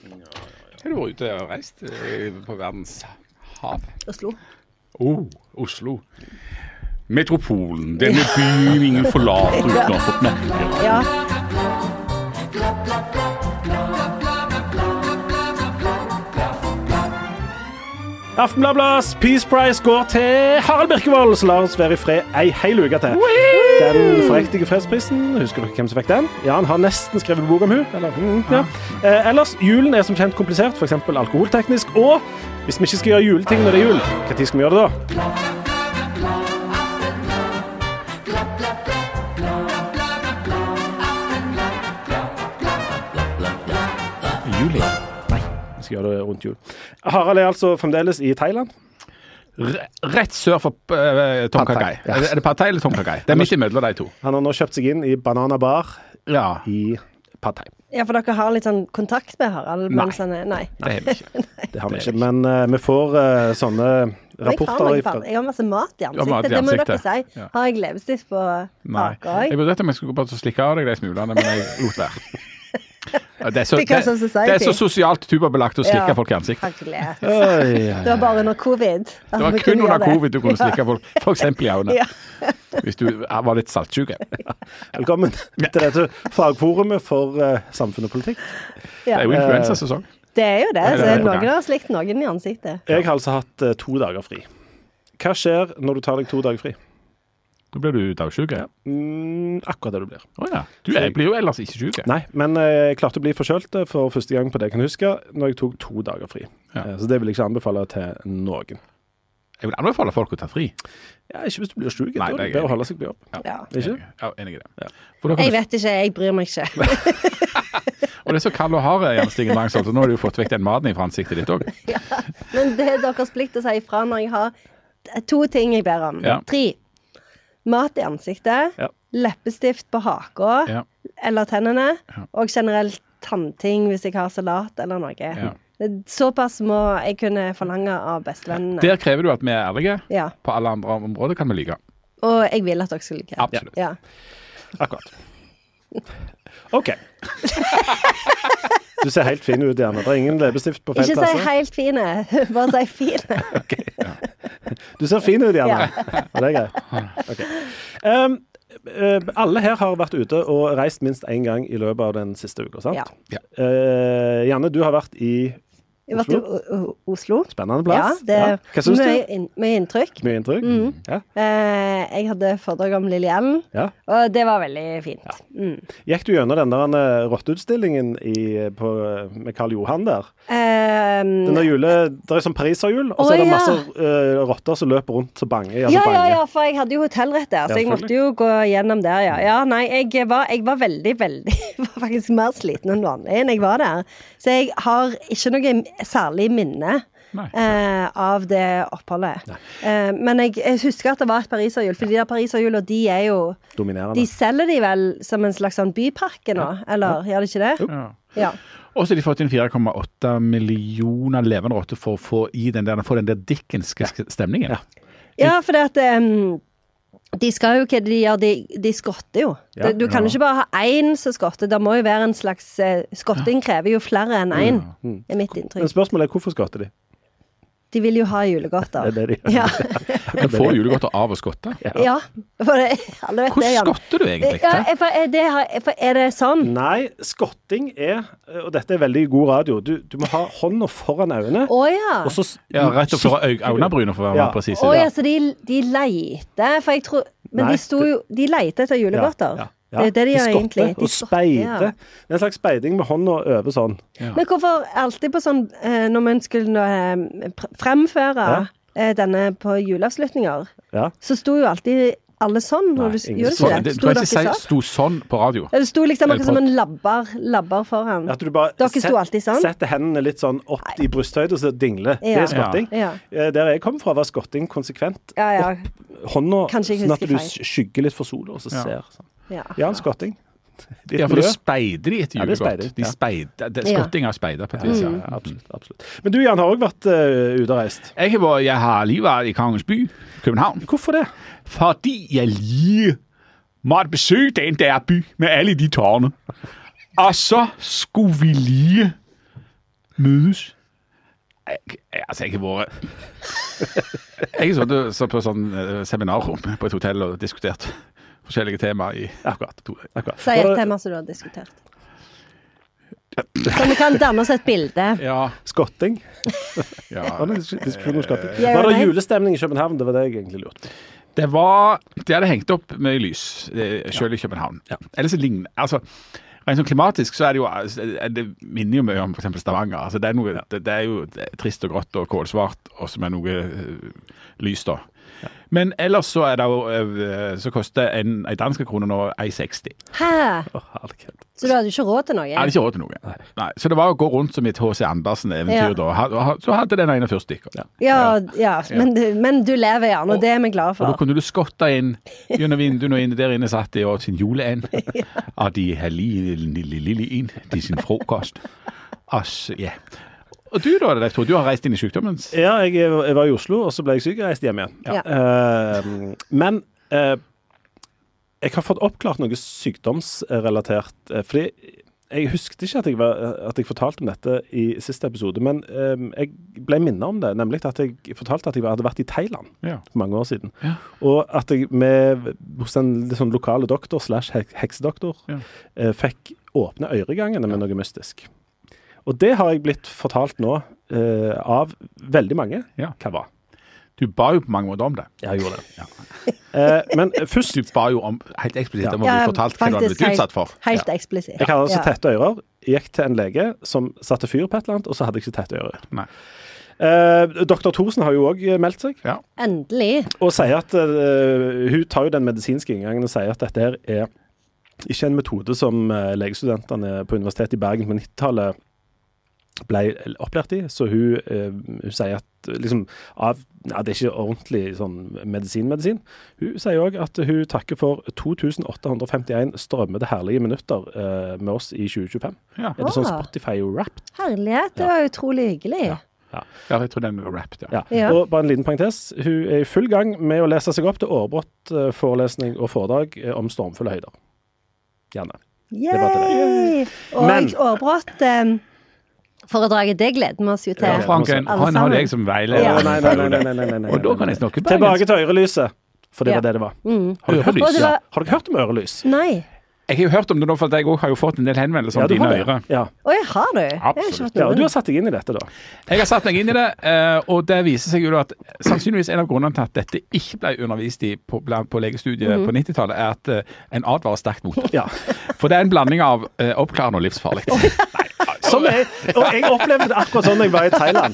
Har du vært ute og reist på verdens hav? Oslo. Oslo. Metropolen. Denne byen ingen forlater uten å ha fått merke. Ja. Aftenbladets Peace Prize går til Harald Birkevold, så la oss være i fred ei hel uke til. Den forrektige fredsprisen, husker dere hvem som fikk den? Ja, han har nesten skrevet bok om hun. Ja. Ellers, julen er som kjent komplisert, for eksempel alkoholteknisk, og hvis vi ikke skal gjøre juleting når det er jul, hva tid skal vi gjøre det da? Juli? Nei, vi skal gjøre det rundt jul. Harald er altså fremdeles i Thailand. Rett sør for Tom Kha Gai. Ja. Er det Pad Thai eller Tom Kha Gai? Det er midt imellom de to. Han har nå kjøpt seg inn i Banana Bar i Pad Thai. Ja, for dere har litt sånn kontakt med Harald? Nei. Nei. Det har vi ikke. Det har vi ikke, men vi får sånne rapporter ifra. Jeg har masse mat i Du har mat i ansiktet, det må ansiktet. dere si. Ja. Har jeg leppestift på Nei. haka? Jeg vurderte om jeg skulle bare slikke av deg de smulene, men jeg lot være. Det er så, Because of society. det er så sosialt tubabelagt å slikke folk i ansiktet. Herlighet. Oi. Det var bare under covid. Det var kun under covid du kunne slikke folk, for eksempel i øynene. Ja. Hvis du var litt saltsyke. Velkommen til dette fagforumet for samfunn og politikk. Det er jo influensasesong. Det er jo det, det så er på noen gang. har slikt noen i ansiktet. Jeg har altså hatt 2 dager fri. Hva skjer når du tar deg 2 dager fri? Da blir du dagsyke. Akkurat det du blir. Åja, du blir jo ellers ikke syke. Nei, men jeg klarte å bli forkjølt for første gang på det jeg kan huske, når jeg tok 2 dager fri. Ja. Så det vil jeg ikke anbefale til noen. Jeg vil anbefale folk å ta fri. Ja, ikke hvis du blir syk. Nei, Da er det det er bedre å enig. holde seg på jobb. Ja. Ikke? Ja, enig i det. Ja. For da kan Jeg du, vet ikke, jeg bryr meg ikke. og det er så kald og hard, Jan Stigen Drangsholt, og nå har du jo fått vekk den maten fra ansiktet ditt også. Ja. Men det er deres plikt å si ifra når jeg har 2 ting jeg ber om. Ja. 3. Mat i ansiktet, Ja. leppestift på haka Ja. eller tennene, Ja. og generelt tannting hvis jeg har salat eller noe. Ja. Såpass må jeg kunne forlange av bestevennene. Der krever du at vi er ærlige. Ja. På alle andre områder kan vi like. Og jeg vil at dere skal like. Absolutt. Ja. Akkurat. OK. Du ser helt fin ut, Janne. Det er ingen leppestift på feil Ikke si plasser. helt fine, bare si fine. Du ser fin ut, Janne. Og det er greit. Ok. Alle her har vært ute og reist minst 1 gang i løpet av den siste uka, sant? Ja. Janne, du har vært i Jeg har vært i Oslo. spennende plass. Ja, det er Hva synes du? mye inntrykk. Mye inntrykk? Ja. Jeg hadde foredrag om Lille Ellen, Ja. og det var veldig fint. Gikk du gjennom den der rotteutstillingen med Karl Johan der? Den der det er sånn pariserhjul, og så er det masse rotter som løper rundt og banger. Ja, for jeg hadde jo hotellrett der, så jeg Ja, måtte jo gå gjennom der, ja. Ja, nei, jeg var veldig, var faktisk mer sliten enn vanlig enn jeg var der. Så jeg har ikke noe særlig minne av det oppholdet. Men jeg husker at det var et pariserhjul, for de der pariserhjulene, de er jo Dominerende. De selger de vel som en slags sånn bypakke nå, eller gjør de ikke det? Ja. Ja. Og så har de fått inn 4,8 millioner levende rotter for å få den der dickenske stemningen. Ja. Ja, for det at de skal jo ikke, de skotter jo. Ja. Du kan jo ikke bare ha én som skotter, det må jo være en slags skotting krever jo flere enn én, er mitt Men inntrykk. spørsmålet er hvorfor skotter de? De vil jo ha julegodter. Det er det de gjør. Ja, Du får julegodter av å skotte. ja. For det, alle vet det, Hvordan Jan. skotter du egentlig? Ja, for er det sånn? Nei, skotting er, og dette er veldig god radio, du må ha hånda foran øynene, Åja. og så Ja, rett opp for øynebrynet for å være Ja. mer presis. Åja, så de leiter, for jeg tror, men Nei, de sto jo, de leiter etter julegodter. Ja. Det er det de gjør egentlig. skotter og speider. Det er en slags speiding med hånda over sånn. Men hvorfor alltid på sånn, når man skulle fremføre denne på juleavslutninger, Ja. så sto jo alltid alle sånn, når du ingen gjorde så. ikke det? Du Sto kan dere ikke si sånn? sto sånn på radio. Ja, det sto liksom akkurat som en labber foran. At du bare Dere sto alltid sånn? setter hendene litt sånn opp i brysthøyde, og så dingler. Det Ja. er skotting. Ja. Der jeg kom fra, var skotting konsekvent. Ja. Hånda, Kanskje jeg sånn at husker du feil. skygger litt for sola, og så Ja. ser sånn. Ja. Ja, en skotting. Litt Ja, for da miljø. speider de etter Ja, det er julegodt. speider, De ja. speider, Ja. skotting av speider på et vis. Ja, absolutt, absolutt. Men du, Jan, har også vært ute og reist. Jeg har lige vært i Kongens by, København, Hvorfor det? fordi jeg lige måtte besøge den der by med alle de tårne. Og så skulle vi lige Mus. Altså, jeg har vært Jeg har så på sånn seminarrom på et hotell og diskutert forskjellige temaer i akkurat. Si et tema som du har diskutert. Så vi kan danne oss et bilde. Ja. Skotting. Ja. Var det julestemning i København? Det var det jeg egentlig lurte på. De hadde hengt opp med lys, selv i København. Ja. Eller så ligner, altså, rent sånn klimatisk så det jo, det minner jo mye om for eksempel Stavanger. Altså, det er jo trist og grått og kålsvart, og som noe lys da. Ja. Men ellers så det jo, så koster en danske krone nå 1,60. Hæ? Så du hadde ikke råd til noe? Jeg hadde ikke råd til noe. Nei. Så det var å gå rundt som et H.C. Andersen-eventyr da. Så hadde den ene fyrstikker. Ja. Men du lever gjerne, og det er vi glad for. Og da kunne du skotte inn gjennom vinduene og inn der inne satt de og sin juleend av de hellige lille inn til sin frokost. Altså, Og du da, Leif Tore, du har reist inn i sykdommen? Ja, jeg var i Oslo, og så ble jeg syk og reiste hjem igjen. Ja. Men jeg har fått oppklart noe sykdomsrelatert, fordi jeg husket ikke at jeg fortalte om dette i siste episode, men jeg ble minnet om det, nemlig at jeg fortalte at jeg hadde vært i Thailand for mange år siden. Ja. Og at jeg hos en sånn lokale doktor / heksedoktor fikk åpne øregangene med noe mystisk. Og det har jeg blitt fortalt nå av veldig mange. Ja. Hva var? Du ba jo på mange måter om det. Jeg gjorde det. Ja. Men først... Du ba jo om, helt eksplisitt om å bli fortalt hva du hadde blitt utsatt for. Helt eksplisitt. Jeg hadde altså tette ører, gikk til en lege som satte fyr på et eller annet, og så hadde jeg ikke tette ører. Nei. Dr. Thorsen har jo også meldt seg. Ja. Endelig. Og sier at hun tar jo den medisinske inngangen og sier at dette her er ikke en metode som legestudentene på Universitetet i Bergen på 90-tallet ble opplært i, så hun sier at liksom, det er ikke ordentlig sånn medisin. Hun sier også at hun takker for 2851 strømmede herlige minutter med oss i 2025. Ja. Er det sånn Spotify-wrapped? Herlighet, det var utrolig hyggelig. Ja, jeg tror den var wrapped, ja. Og bare en liten parentes, hun er i full gang med å lese seg opp til årebrott, forelesning og foredrag om stormfulle høyder. Gjerne. Yay! Og årebrott... Foredraget, det gleder vi oss jo til. Ja, Franken, han har deg som veileder. Nei. Og da kan jeg snakke tilbake til ørelyset, for det var det var. Har du hørt lys? Har dere hørt om ørelys? Nei. Jeg har jo hørt om det nå, for jeg også har jo fått en del henvendelser om dine ører. Ja. Jeg har du? Absolutt. Ja, og du har satt deg inn i dette da. Jeg har satt meg inn i det, og det viser seg jo da at sannsynligvis en av grunnene til at dette ikke ble undervist i på legestudiet på 90-tallet, er at en advarer sterkt mot det. Ja. For det er en blanding av oppklarende og livsfarlig. Og jeg opplevde det akkurat sånn jeg var i Thailand.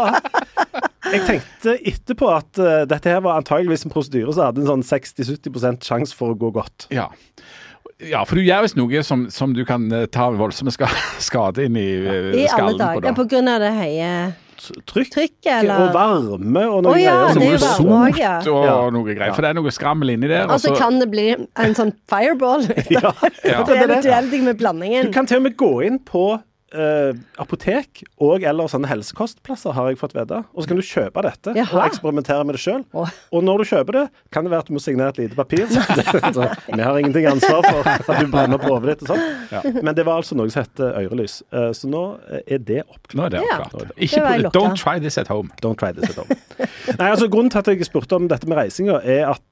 Jeg tenkte etterpå at dette her var antageligvis en prosedyre som hadde en sånn 60-70% sjanse for å gå godt. Ja, for du gjør visst noe som du kan ta voldsomme skade inn i skallen på. I alle dager, på grunn av det høye trykk eller? Og varme og noe greier. Det er jo varme og noe greier, for det er noe skrammel inni der. Og så kan det bli en sånn fireball. Det er litt uheldig med blandingen. Du kan til og med gå inn på apotek og eller sånne helsekostplasser har jeg fått vite. Og så kan du kjøpe dette og eksperimentere med det selv. Og når du kjøper det, kan det være at du må signere et lite papir. Så vi har ingenting ansvar for at du brenner på hodet ditt og sånn. Ja. Men det var altså noe som heter ørelys. Så nå er det oppklart. Nå er det oppklart. Don't try this at home. Don't try this at home. Nei, altså grunnen til at jeg spurte om dette med reisinga er at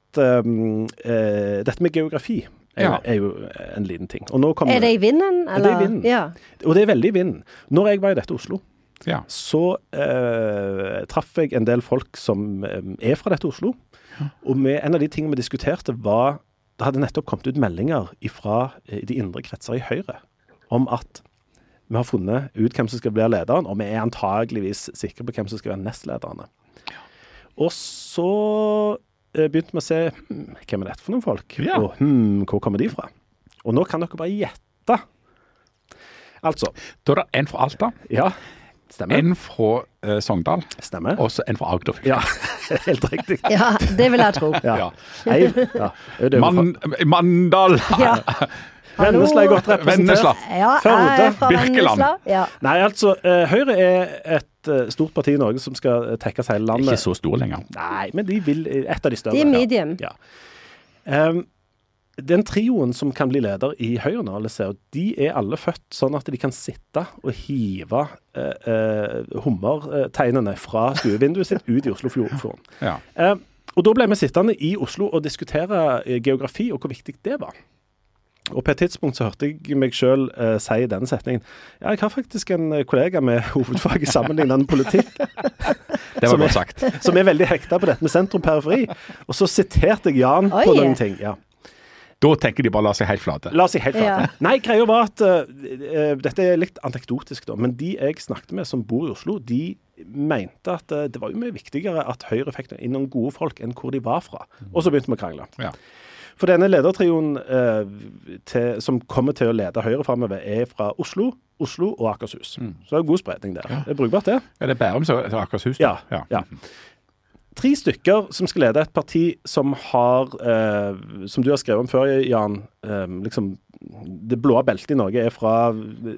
dette med geografi er jo en liten ting. Og nå er det i vinden? Eller? Det er i vinden. Ja. Og det er veldig i vinden. Når jeg var i dette Oslo, så traff jeg en del folk som er fra dette Oslo. Og en av de tingene vi diskuterte var, det hadde nettopp kommet ut meldinger fra de indre kretser i Høyre om at vi har funnet ut hvem som skal bli lederen, og vi er antageligvis sikre på hvem som skal være nestlederne. Og så begynte vi å se hvem er dette for noen folk, og hvor kommer de fra? Og nå kan dere bare gjette. Altså. Da er det en fra Alta. Ja, stemmer. En fra Sogndal. Stemmer. Og så en fra Agder. Ja, helt riktig. Ja, det vil jeg tro. Mandal. Ja. Vennesla er godt representert. Førde, Birkeland. Nei, altså, Høyre er et stort parti i Norge som skal tekkes hele landet. Ikke så stor lenger. Nei, men de vil et av de større. De er medium. Ja. den trioen som kan bli leder i Høyre nå, de alle født sånn at de kan sitte og hive hummertegnene fra stuevinduet sitt ut i Oslofjorden. Ja. Og da ble vi sittende i Oslo og diskutere geografi og hvor viktig det var. Og på et tidspunkt så hørte jeg meg selv si i denne setningen, jeg har faktisk en kollega med hovedfag i sammenlignende politikk. Det var godt sagt. Som veldig hekta på dette med sentrum-periferi. Og så siterte jeg Jan på noen ting. Ja. Da tenker de bare la seg helt flate. Ja. Nei, greia var at dette litt anekdotisk da, men de jeg snakket med som bor i Oslo, de mente at det var jo mye viktigere at Høyre fikk inn noen gode folk enn hvor de var fra. Og så begynte vi å krangle. Ja. For denne ledertrioen som kommer til å lede Høyre fremover fra Oslo og Akershus. Så det er god spredning der. Det er brukbart det. Ja, det er Bærum som Akershus. Ja. 3 stykker som skal lede et parti som har, som du har skrevet om før, Jan, liksom, det blå beltet i Norge fra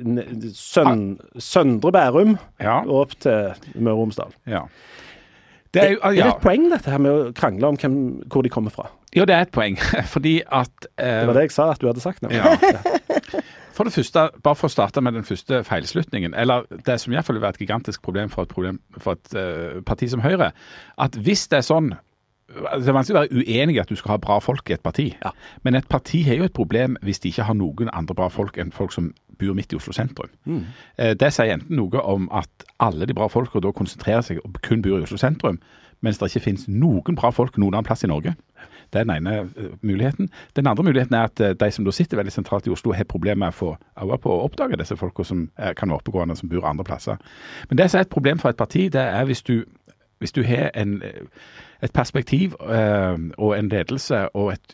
Søndre Bærum og opp til Møre og Romsdal. Ja. Er det et poeng dette her med å krangle om hvor de kommer fra? Ja, det er et poeng, fordi at... det var det jeg sa at du hadde sagt nå. Ja. For det første, bare for å starte med den første feilslutningen, eller det som i hvert fall vil være et gigantisk problem for et parti som Høyre, at hvis det er sånn, det er vanskelig å være uenig i at du skal ha bra folk i et parti, men et parti har jo et problem hvis de ikke har noen andre bra folk enn folk som bor midt i Oslo sentrum. Det sier enten noe om at alle de bra folkene da konsentrerer seg og kun bor i Oslo sentrum, mens det ikke finnes noen bra folk noen annen plass i Norge. Det er den ene muligheten. Den andre muligheten er at de som da sitter veldig sentralt i Oslo har problemer med å få øye på å oppdage disse folkene som kan være oppegående, som bor andre plasser. Men det som er et problem for et parti, det er hvis du har et perspektiv og en ledelse og et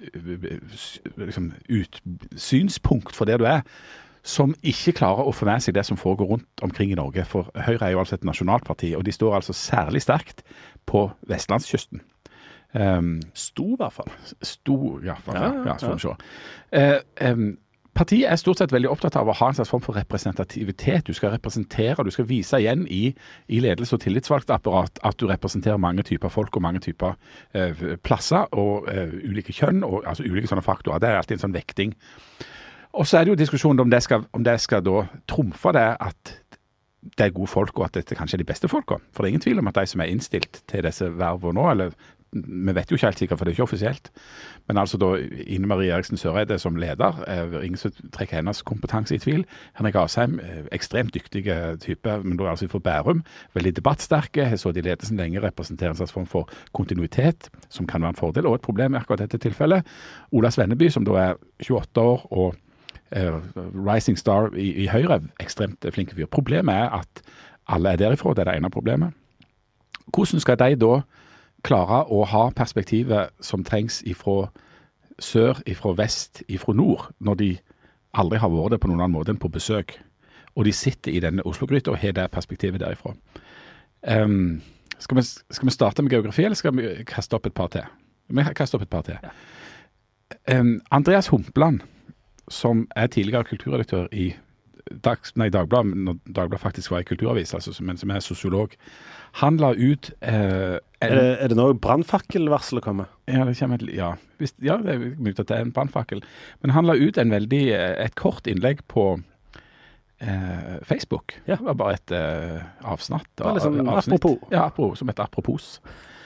synspunkt for det du er, som ikke klarer å få med seg det som foregår rundt omkring i Norge. For Høyre er jo altså et nasjonalt parti, og de står altså særlig sterkt på vestlandskysten. Stor i hvert fall. Stor, i hvert fall. Ja, så får vi se. Partiet er stort sett veldig opptatt av å ha en slags form for representativitet. Du skal representere, du skal vise igjen i ledelse og tillitsvalgt apparat at du representerer mange typer folk og mange typer plasser og ulike kjønn og altså ulike sånne faktorer. Det er alltid en sånn vekting. Og så er det jo diskusjonen om det skal da trumfe det at det er gode folk og at dette kanskje er de beste folka. For det er ingen tvil om at de som er innstilt til disse vervene nå, eller vi vet jo ikke helt sikkert, for det er ikke offisielt, men altså da Ine Marie Eriksen Søreide som leder, ingen som trekker hennes kompetanse i tvil. Henrik Asheim, ekstremt dyktige type, men da altså for Bærum, veldig debattsterke, har så de ledelsen lenge representerer en slags form for kontinuitet, som kan være en fordel, og et problem i akkurat dette tilfellet. Ola Svenneby, som da er 28 år og rising star i Høyre, ekstremt flinke fyr. Problemet er at alle er derifra, det er det ene problemet. Hvordan skal de da klare å ha perspektivet som trengs ifra sør, ifra vest, ifra nord, når de aldri har vært det på noen annen måte enn på besøk, og de sitter i denne Oslo-gryta og har det perspektivet derifra. Skal vi starte med geografi, eller skal vi kaste opp et par til? Vi kaster opp et par til. Andreas Humpland, som er tidligere kulturredaktør i Dagbladet, når Dagbladet faktisk var i kulturavis, altså, men som er sosiolog, han la ut... er det noe brannfakkelvarsel kommer? Ja, det kommer det er mulig at det er en brannfakkel. Men han la ut et kort innlegg på Facebook. Det var bare et avsnatt. Det var liksom apropos. Ja, som et apropos.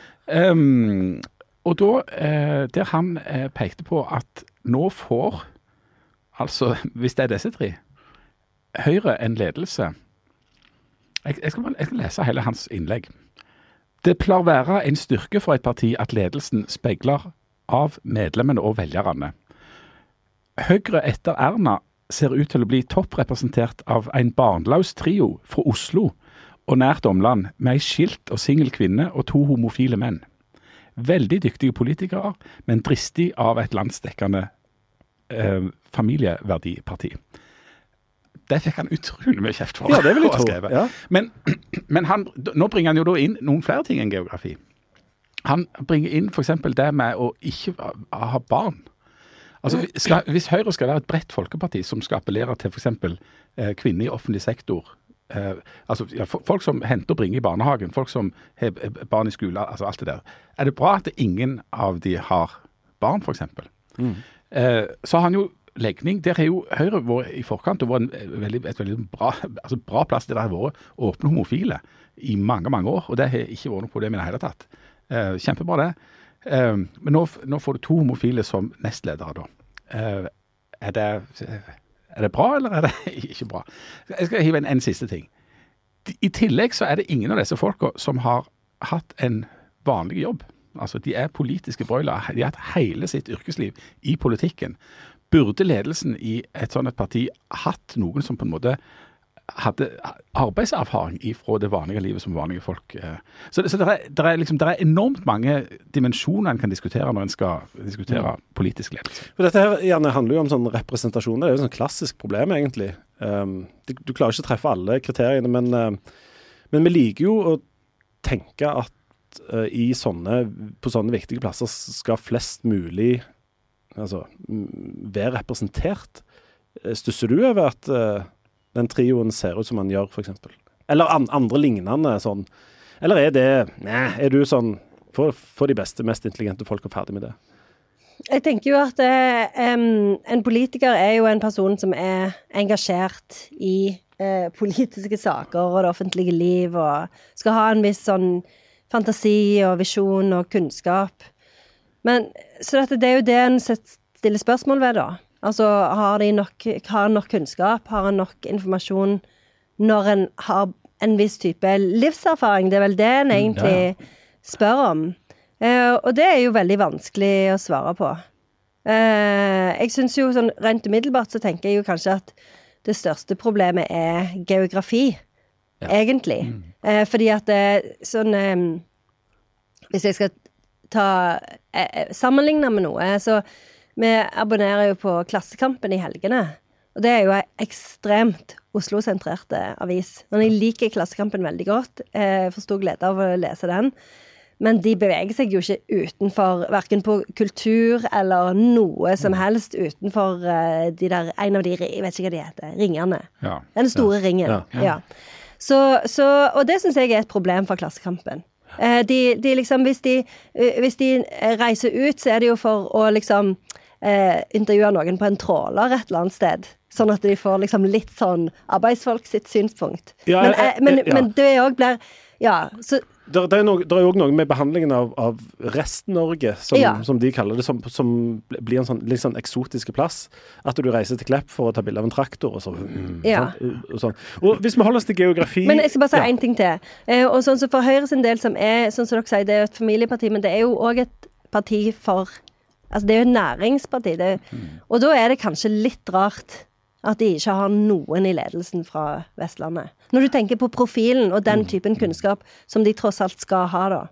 Og da, der han pekte på at nå får, altså hvis det er disse 3, Høyre en ledelse. Jeg skal lese hele hans innlegg. Det pleier være en styrke for et parti at ledelsen speiler av medlemmene og velgerne. Høyre etter Erna ser ut til å bli topprepresentert av en barnløs trio fra Oslo og nært omland med en skilt og singel kvinne og 2 homofile menn. Veldig dyktige politikere, men dristig av et landsdekkende familieverdiparti. Det fikk han utrolig mye kjeft for. Ja, det vil jeg tro. Ja. Men nå bringer han jo da inn noen flere ting enn geografi. Han bringer inn for eksempel det med å ikke ha barn. Altså, hvis Høyre skal være et bredt folkeparti som skal appellere til for eksempel kvinner i offentlig sektor, folk som henter og bringer i barnehagen, folk som har barn i skolen, altså alt det der. Er det bra at ingen av de har barn, for eksempel? Så har han jo legning. Der har jo Høyre vært i forkant og vært et veldig bra plass der det har vært åpne homofile i mange, mange år, og det har ikke vært noe problem i det hele tatt. Kjempebra det. Men nå får du 2 homofile som nestledere da. Er det bra, eller er det ikke bra? Jeg skal hive en siste ting. I tillegg så er det ingen av disse folka som har hatt en vanlig jobb. Altså, de er politiske brøyler. De har hatt hele sitt yrkesliv i politikken. Burde ledelsen i et sånt parti hatt noen som på en måte hadde arbeidserfaring fra det vanlige livet som vanlige folk? Så det er enormt mange dimensjoner en kan diskutere når en skal diskutere politisk ledelse. For dette her gjerne handler jo om sånn representasjon. Det er jo et sånn klassisk problem egentlig. Du klarer ikke å treffe alle kriteriene, men vi liker jo å tenke at på sånne viktige plasser skal flest mulig være representert. Stusser du over at den trioen ser ut som man gjør, for eksempel? Eller andre lignende sånn? Eller er du sånn for de beste, mest intelligente folk og ferdig med det? Jeg tenker jo at en politiker er jo en person som er engasjert i politiske saker og det offentlige liv, og skal ha en viss sånn fantasi og visjon og kunnskap. Men, så det er jo det en stiller spørsmål ved da. Altså, har nok kunnskap, har en nok informasjon når en har en viss type livserfaring? Det er vel det en egentlig spør om. Og det er jo veldig vanskelig å svare på. Jeg synes jo sånn, rent umiddelbart så tenker jeg jo kanskje at det største problemet er geografi, egentlig. Fordi at sånn, hvis jeg skal sammenligne med noe, så vi abonnerer jo på Klassekampen i helgene, og det er jo en ekstremt Oslo-sentrerte avis. Og jeg liker Klassekampen veldig godt, jeg forstod glede av å lese den, men de beveger seg jo ikke utenfor, hverken på kultur eller noe som helst utenfor en av de, jeg vet ikke hva de heter, ringene. Ja. Den store ringen. Ja. Og det synes jeg er et problem for Klassekampen. De liksom, hvis de reiser ut, så er det jo for å liksom intervjue noen på en tråler et eller annet sted, sånn at de får liksom litt sånn arbeidsfolk sitt synspunkt. Men det også blir, så Det er jo også noe med behandlingen av Rest-Norge, som de kaller det, som blir en sånn, litt sånn eksotiske plass. At du reiser til Klepp for å ta bilde av en traktor og sånn. Og sånn. Og hvis vi holder oss til geografi... Men jeg skal bare si en ting til. Og sånn så for Høyre sin del, som er, sånn som dere sier, det er et familieparti, men det er jo også et parti for... Altså, det er jo et næringsparti. Og da er det kanskje litt rart at de ikke har noen i ledelsen fra Vestlandet. Når du tenker på profilen og den typen kunnskap som de tross alt skal ha da.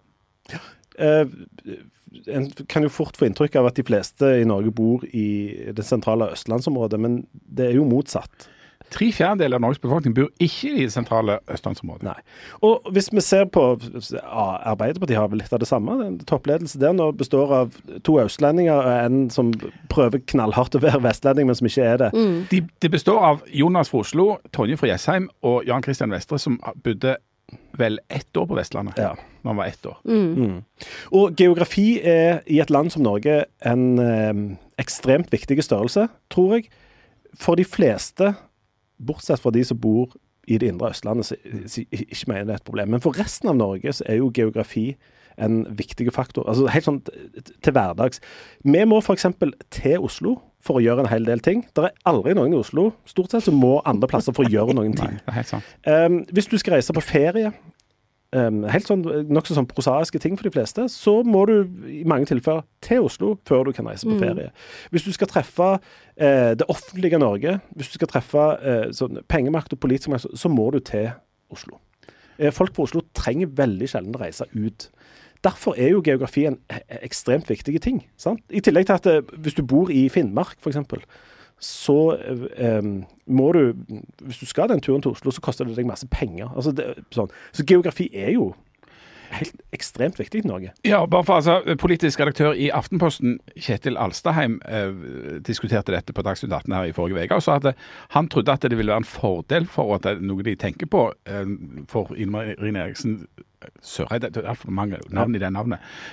En kan jo fort få inntrykk av at de fleste i Norge bor i det sentrale Østlandsområdet, men det er jo motsatt. 3/4 av Norges befolkning bor ikke i det sentrale Østlandsområdet. Nei. Og hvis vi ser på Arbeiderpartiet har vel litt av det samme. Toppledelse der nå består av 2 østlendinger og en som prøver knallhardt å være vestlending, men som ikke er det. De består av Jonas fra Oslo, Tonje fra Jessheim og Jan Christian Vestre, som bodde vel 1 år på Vestlandet. Ja. Når han var 1 år. Og geografi er i et land som Norge en ekstremt viktig størrelse, tror jeg. For de fleste, bortsett fra de som bor i det indre Østlandet, så ikke mener det er et problem. Men for resten av Norge så er jo geografi en viktig faktor. Altså helt sånn til hverdags. Vi må for eksempel til Oslo for å gjøre en hel del ting. Det er aldri noen i Oslo, stort sett, som må andre plasser for å gjøre noen ting. Nei, det er helt sant. Hvis du skal reise på ferie, helt sånn, nok sånn prosaiske ting for de fleste, så må du i mange tilfeller til Oslo før du kan reise på ferie. Hvis du skal treffe det offentlige Norge, hvis du skal treffe sånn, pengemakt og politisk makt, så må du til Oslo. Folk på Oslo trenger veldig sjelden å reise ut. Derfor er jo geografi en ekstremt viktig ting. Sant? I tillegg til at hvis du bor i Finnmark, for eksempel, så må du, hvis du skal den turen til Oslo, så koster det deg masse penger. Altså sånn. Så geografi er jo helt ekstremt viktig i Norge. Ja, bare for politisk redaktør i Aftenposten, Kjetil Alstaheim, diskuterte dette på Dagsnytt 18 her i forrige uke, og sa at han trodde at det ville være en fordel for at det er noe de tenker på for Ine Eriksen Søreide, det er for mange navn i det navnet,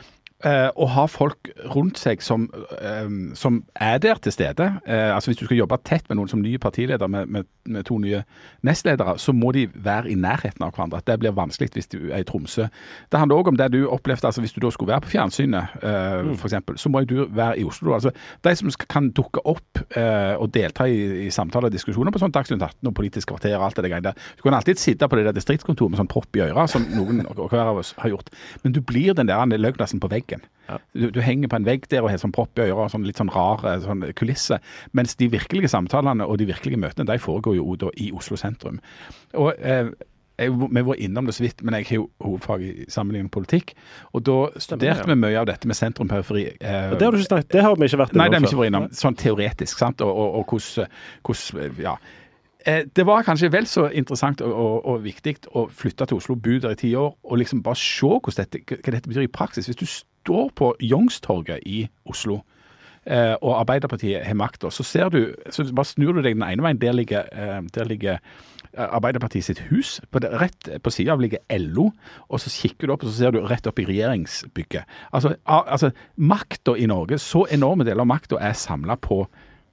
å ha folk rundt seg som der til stede. Altså hvis du skal jobbe tett med noen som nye partileder med 2 nye nestledere, så må de være i nærheten av hverandre. Det blir vanskelig hvis du i Tromsø. Det handler også om det du opplevde, altså hvis du da skulle være på fjernsynet, for eksempel, så må du være i Oslo. Altså de som kan dukke opp og delta i samtaler og diskusjoner på sånn Dagsnytt 18 og Politisk kvarter og alt det greiene der. Du kan alltid sitte på det der distriktskontoret med sånn propp i øra, som noen og hver av oss har gjort. Men du blir den der løgnasen på veggen. Ja. Du henger på en vegg der og har sånn propp i øra og sånn litt sånn rar sånn kulisse, mens de virkelige samtalene og de virkelige møtene, de foregår jo da i Oslo sentrum. Og vi var innom det så vidt, men jeg har jo hovedfag i sammenlignende politikk, og da studerte vi mye av dette med sentrum-periferi. Det har du ikke snakket, det har vi ikke vært innom. Nei, det har vi ikke vært innom, sånn teoretisk, sant, og hvordan, ja. Det var kanskje vel så interessant og viktig å flytte til Oslo, bo der i 10 år, og liksom bare se hva dette betyr i praksis. Hvis du står på Youngstorget i Oslo, og Arbeiderpartiet har makt, så ser du, så bare snur du deg den ene veien, der ligger Arbeiderpartiet sitt hus, rett på siden av ligger LO, og så kikker du opp, og så ser du rett opp i regjeringsbygget. Altså makta i Norge, så enorme deler av makta samlet på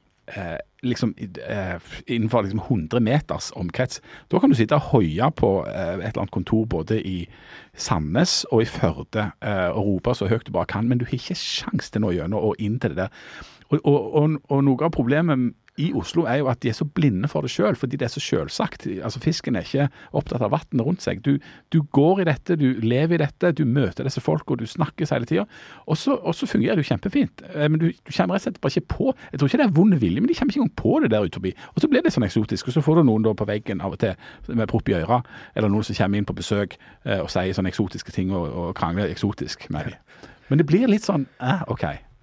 innenfor 100 meters omkrets. Da kan du sitte og hoie på et eller annet kontor både i Sandnes og i Førde og rope så høyt du bare kan, men du har ikke sjans til noe gjennom og inn til det der. Og noe av problemet i Oslo jo at de så blinde for det selv, fordi det så selvsagt. Altså fisken ikke opptatt av vattnet rundt seg. Du går i dette, du lever i dette, du møter disse folk, og du snakkes hele tiden. Og så fungerer det jo kjempefint. Men du kommer rett og slett bare ikke på. Jeg tror ikke det vonde vilje, men de kommer ikke engang på det der ute forbi. Og så blir det sånn eksotisk, og så får du noen da på veggen av og til med propp i øra, eller noen som kommer inn på besøk og sier sånne eksotiske ting og krangler eksotisk med dem. Men det blir litt sånn, ok.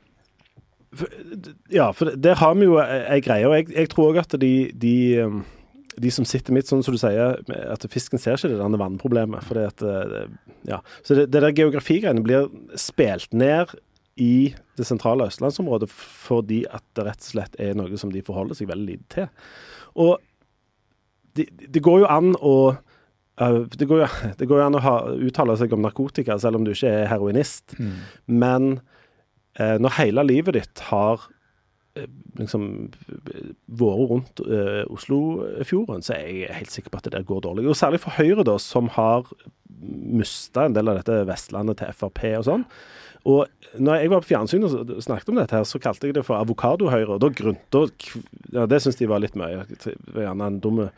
Ja, for der har vi jo en greie, og jeg tror også at de som sitter midt, sånn som du sier, at fisken ser ikke det denne vannproblemet, for det at, ja, så det der geografigreiene blir spilt ned i det sentrale Østlandsområdet fordi at det rett og slett noe som de forholder seg veldig lite til. Og det går jo an å det går jo an å uttale seg om narkotika selv om du ikke heroinist, men når hele livet ditt har liksom vært rundt Oslofjorden, så jeg helt sikker på at det der går dårlig. Og særlig for Høyre da, som har mistet en del av dette Vestlandet til FrP og sånn. Og når jeg var på fjernsyn og snakket om dette her, så kalte jeg det for avokadohøyre, og da det synes de var litt mye. Gjerne en dumme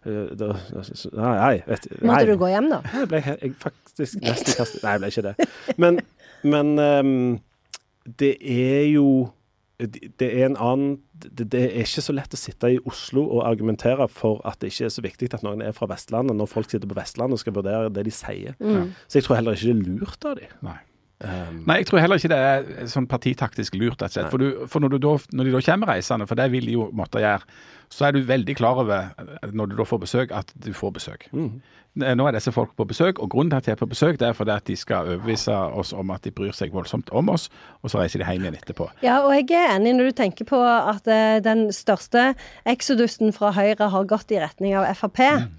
nei. Måtte du gå hjem da? Nei, jeg faktisk nesten kastet. Nei, jeg ble ikke det. Men det jo det en annen det ikke så lett å sitte i Oslo og argumentere for at det ikke så viktig at noen fra Vestlandet når folk sitter på Vestlandet og skal vurdere det de sier. Så jeg tror heller ikke det lurt av dem. Nei, jeg tror heller ikke det sånn partitaktisk lurt, for når de da kommer reisende, for det vil de jo måtte gjøre, så du veldig klar over når du da får besøk, at du får besøk. Nå disse folk på besøk, og grunnen til at de på besøk, det fordi at de skal overbevise oss om at de bryr seg voldsomt om oss, og så reiser de hjem igjen etterpå. Ja, og jeg enig når du tenker på at den største exodusen fra Høyre har gått i retning av FrP,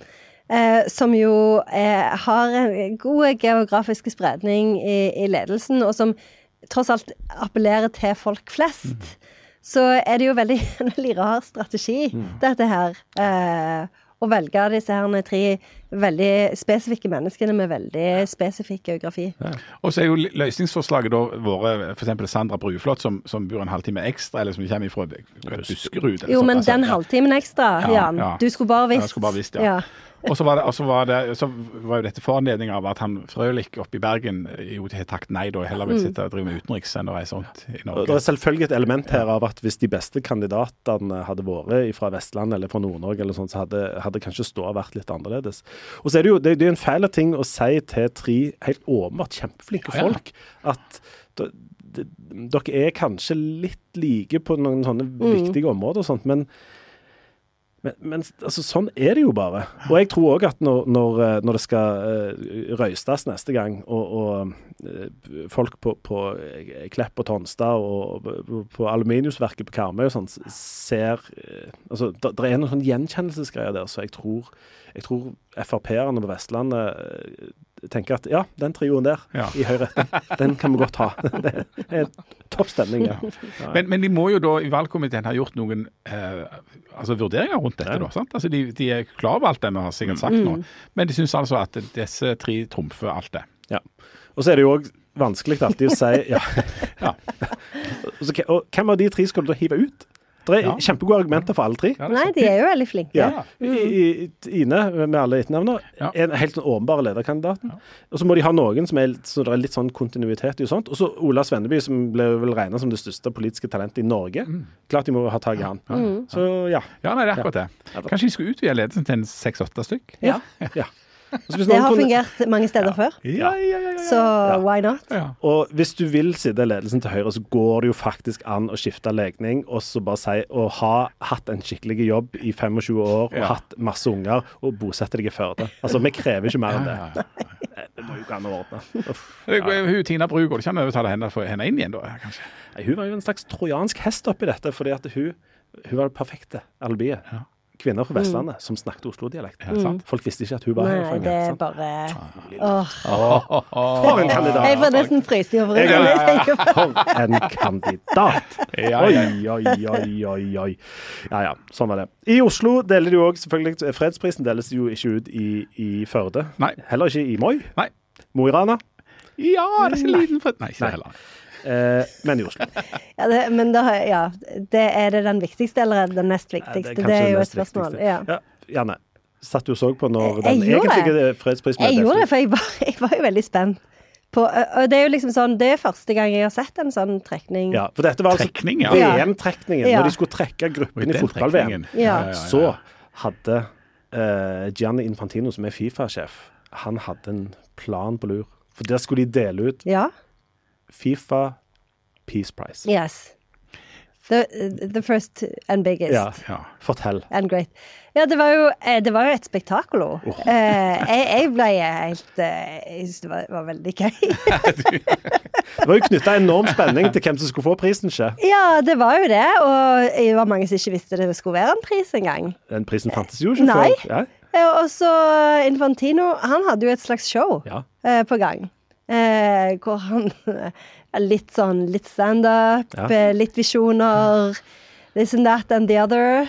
som jo har en god geografisk spredning i ledelsen, og som tross alt appellerer til folk flest. Så det jo veldig rar strategi, dette her, å velge disse her 3 veldig spesifikke menneskene med veldig spesifikk geografi. Ja. Og så jo løsningsforslaget da våre, for eksempel Sandra Bruflot, som bor en halvtime ekstra, eller som kommer fra Buskerud. Jo, men den halvtimen ekstra, Jan, du skulle bare visst. Jeg skulle bare visst, ja. Og så var jo dette foranledning av at han Frølich oppe i Bergen jo har takket nei, da heller vil sitte og drive med utenriks enn å reise rundt i Norge. Det selvfølgelig et element her av at hvis de beste kandidatene hadde vært fra Vestland eller fra Nord-Norge eller sånt, så hadde kanskje ståa vært litt annerledes. Og så det jo det en feil ting å si til 3 helt åpenbart kjempeflinke folk, at dere kanskje litt like på noen sånne viktige områder og sånt, men altså, sånn det jo bare. Og jeg tror også at når det skal røystes neste gang, og folk på Klepp og Tonstad og på aluminiumsverket på Karmøy og sånn, ser altså, det noen sånn gjenkjennelsesgreier der, så jeg tror FrP-erne på Vestlandet tenker at ja, den trioen der i høyre, den kan vi godt ha. Det er topp stemning. Men de må jo da i valgkomiteen ha gjort noen vurderinger rundt dette da, sant? Altså de er klar over alt det vi har sikkert sagt nå, men de synes altså at disse 3 trumfer alt det. Ja, og så er det jo også vanskelig alltid å si og hvem av de 3 skal du da hive ut? Det er kjempegode argumenter for alle 3. Nei, de er jo veldig flinke. Ja. Ine, med alle etternavner, er en helt åpenbare lederkandidaten. Og så må de ha noen som så det er litt sånn kontinuitet i og sånt. Og så Ola Svenneby, som ble vel regnet som det største politiske talentet i Norge. Klart de må ha tag i han. Så Ja, nei, det er akkurat det. Kanskje de skal utvide ledelsen til en 6-8 stykk? Ja. Det har fungert mange steder før. Så why not? Og hvis du vil sitte i ledelsen til høyre, så går det jo faktisk an å skifte legning, og så bare si å ha hatt en skikkelig jobb i 25 år, og hatt masse unger, og bosette deg i Førde. Altså, vi krever ikke mer enn det. Det må jo ikke an å ordne. Hun Tina Bru, går det ikke an å overtale henne inn igjen da, kanskje? Hun var jo en slags trojansk hest oppi dette, fordi at hun var det perfekte alibiet. Kvinner fra Vestlandet som snakket Oslo-dialekt. Folk visste ikke at hun var herfra. Nei, det er bare... For en kandidat! Jeg får nesten frysning over det. For en kandidat! Oi. Ja, sånn var det. I Oslo deler de jo også, selvfølgelig, fredsprisen deles jo ikke ut i Førde. Nei. Heller ikke i Moi. Nei. Mo i Rana. Ja, det er ikke liten fred. Nei, ikke det heller. Men i Oslo. Det er det den viktigste eller den nest viktigste? Det er jo et spørsmål. Janne, satt du og så på når den egentlige fredsprisen Jeg gjorde det, for jeg var jo veldig spent. Og det er jo liksom sånn, det er første gang jeg har sett en sånn trekning. Ja, for dette var altså VM-trekningen, når de skulle trekke gruppen i fotball-VM. Så hadde Gianni Infantino, som er FIFA-sjef, han hadde en plan på lur. For der skulle de dele ut FIFA Peace Prize. Yes. The first and biggest. Ja. Fortell. And great. Ja, det var jo et spektakulo. Jeg ble helt jeg synes det var veldig gøy. Det var jo knyttet enorm spenning til hvem som skulle få prisen, ikke? Ja, det var jo det, og det var mange som ikke visste det skulle være en pris engang. Den prisen fantes jo ikke før. Nei. Og så Infantino, han hadde jo et slags show på gang. Hvor han litt stand-up, litt visjoner, this and that and the other.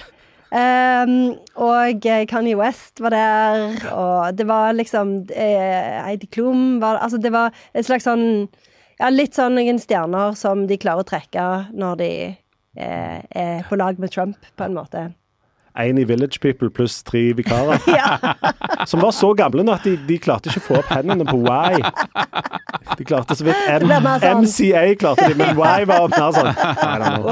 Og Kanye West var der, og det var liksom Heidi Klum var, altså det var et slags sånn, litt sånn noen stjerner som de klarer å trekke når de er på lag med Trump, på en måte. En i Village People pluss 3 vikarer. Som var så gamle nå at de klarte ikke å få opp hendene på Y. De klarte så vidt MCA klarte de, men Y var mer sånn. I don't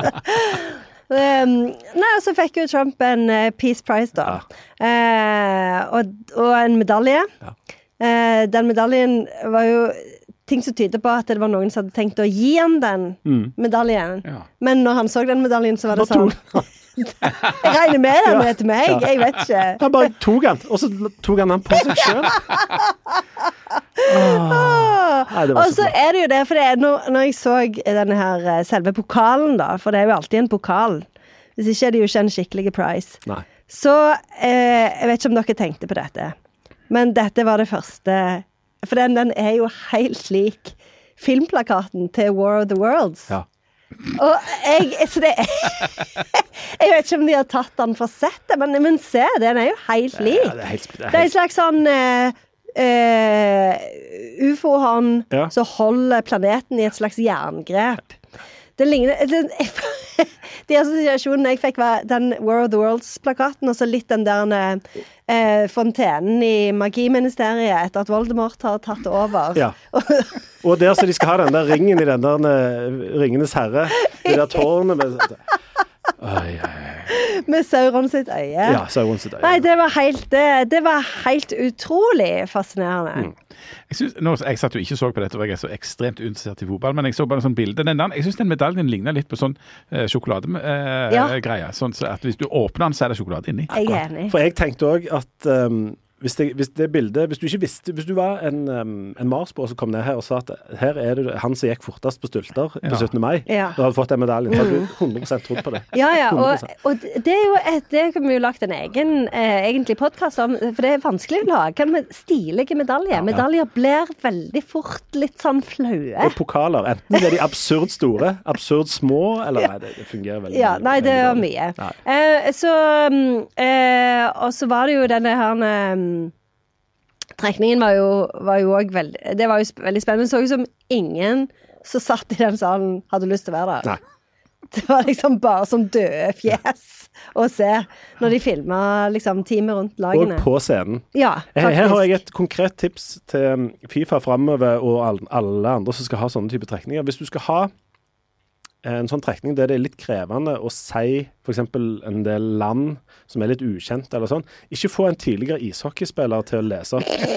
know. Nei, og så fikk jo Trump en Peace Prize da. Og en medalje. Den medaljen var jo ting som tyder på at det var noen som hadde tenkt å gi han den medaljen. Men når han så den medaljen, så var det sånn... Jeg regner med den etter meg, jeg vet ikke. Han bare tok han, og så tok han på seg selv. Og så er det jo det, for når jeg så denne her selve pokalen da, for det er jo alltid en pokal, hvis ikke er det jo ikke en skikkelig prize. Nei. Så jeg vet ikke om dere tenkte på dette, men dette var det første, for den er jo helt lik filmplakaten til War of the Worlds. Ja. Og jeg vet ikke om de har tatt den for sett, men se, den er jo helt lik. Det er en slags sånn UFO-hånd som holder planeten i et slags jerngrep. Det ligner de assosiasjonene jeg fikk var den War of the Worlds-plakaten, og så litt den der fontenen i magiministeriet etter at Voldemort har tatt over. Ja. Og der så de skal ha den der ringen i den der Ringenes herre, det der tårnet med... Med Sauron sitt øye. Ja, Sauron sitt øye. Nei, det var helt utrolig fascinerende. Jeg satt jo ikke så på dette, og jeg er så ekstremt uinteressert i fotball, men jeg så bare en sånn bilde. Jeg synes den medaljen ligner litt på sånn sjokoladegreie. Sånn at hvis du åpner den, så er det sjokolade inni. Jeg er enig. For jeg tenkte også at hvis det bildet, hvis du ikke visste, hvis du var en Mars-båt som kom ned her og sa at her det han som gikk fortest på stylter på 17. mai, da hadde du fått den medaljen, så hadde du 100% trodd på det. Ja, og det jo det kan vi jo lagt en egen egentlig podcast om, for det vanskelig å lage med stilige medaljer. Medaljer blir veldig fort litt sånn flaue. Og pokaler, enten de absurd store, absurd små, eller nei, det fungerer veldig. Ja, nei, det var mye. Og så var det jo denne her trekningen var jo også veldig, det var jo veldig spennende. Det så ut som ingen som satt i den salen hadde lyst til å være der. Nei. Det var liksom bare sånn døde fjes å se når de filmet liksom teamet rundt lagene. Og på scenen. Ja, faktisk. Her har jeg et konkret tips til FIFA fremover og alle andre som skal ha sånne type trekninger. Hvis du skal ha en sånn trekning der det litt krevende å si for eksempel en del land som litt ukjent eller sånn, ikke få en tidligere ishockeyspiller til å lese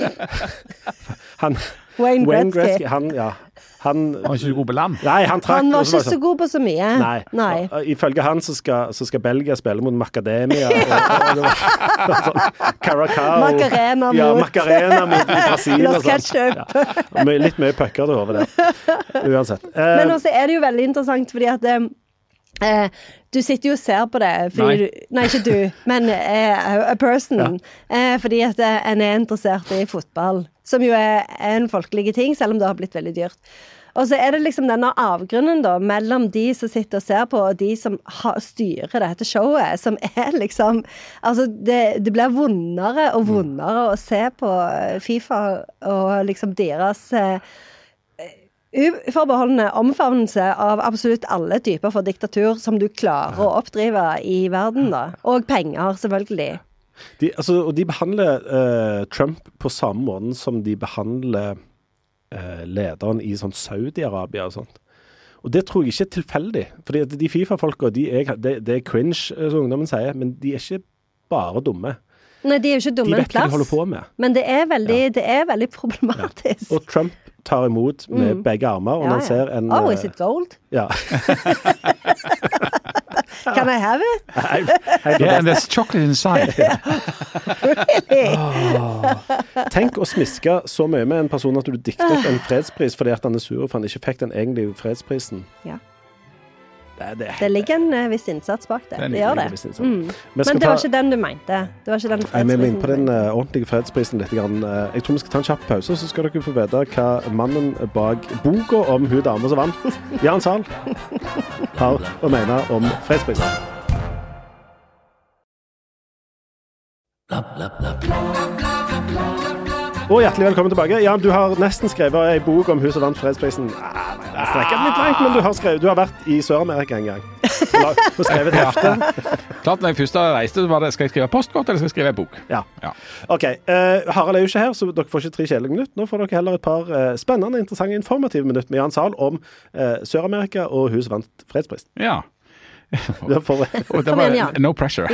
Wayne Gretzky, han var ikke så god på land. Nei, han var ikke så god på så mye. Nei. Ifølge han så skal Belgia spille mot Macadamia og sånn, Caracao. Macarena mot Brasil og sånn. Litt mye pucker over det. Uansett. Men også det jo veldig interessant fordi at du sitter jo og ser på det nei, ikke du, men a person fordi at en interessert i fotball som jo en folkelig ting, selv om det har blitt veldig dyrt. Og så det liksom denne avgrunnen da, mellom de som sitter og ser på, og de som styrer dette showet, som liksom, altså det blir vondere og vondere å se på FIFA og liksom deres uforbeholdende omfavnelse av absolutt alle typer for diktatur som du klarer å oppdrive i verden da. Og penger, selvfølgelig. De behandler Trump på samme måte som de behandler lederen i sånn Saudi-Arabia og sånt. Og det tror jeg ikke tilfeldig. Fordi de FIFA-folka, det cringe, som ungdommen sier, men de ikke bare dumme. Nei, de jo ikke dumme en plass. De vet hva de holder på med. Men det veldig problematisk. Og Trump tar imot med begge armer, og han ser en... Oh, is it gold? Ja. Can I have it? Yeah, and there's chocolate inside. Really? Tenk å smiske så mye med en person at du diktet en fredspris fordi at han sur for han ikke fikk den egentlige fredsprisen. Ja. Det ligger en viss innsats bak det. Det gjør det. Men det var ikke den du mente. Det var ikke den fredsprisen. Vi inn på den ordentlige fredsprisen litt. Jeg tror vi skal ta en kjapp pause, så skal dere få vite hva mannen bak boka om hun dame som vant, Jan Sahl, har å mene om fredsprisen. Og hjertelig velkommen tilbake. Jan, du har nesten skrevet en bok om hun som vant fredsprisen. Jeg strekker litt langt, men du har vært i Sør-Amerika en gang. Og skrevet et hefte. Klart, når jeg først reiste, så var det, skal jeg skrive postkort, eller skal jeg skrive en bok? Ja. Ok, Harald jo ikke her, så dere får ikke 3 kjedelige minutter. Nå får dere heller et par spennende, interessante, informative minutter med Jan Sahl om Sør-Amerika og hun som vant fredsprisen. Ja. Det var no pressure.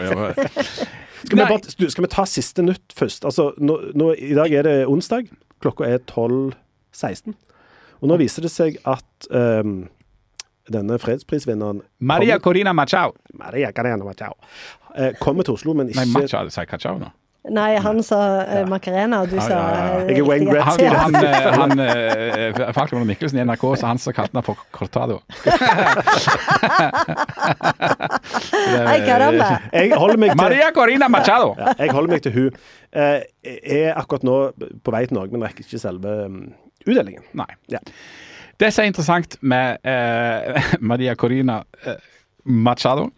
Skal vi ta siste nytt først? Altså, i dag det onsdag, klokka 12:16. Og nå viser det seg at denne fredsprisvinneren Maria Corina Machado kommer til Oslo, men ikke... Nei, Machado, sier Cachao nå. Nei, han sa Macarena, og du sa... Jeg Wayne Gretzky. Han Falkman og Mikkelsen i NRK, så han så kalte han for Cortado. Maria Corina Machado! Jeg holder meg til hun. Akkurat nå på vei til Norge, men rekker ikke selve utdelingen. Nei. Ja. Det som interessant med Maria Corina Machado,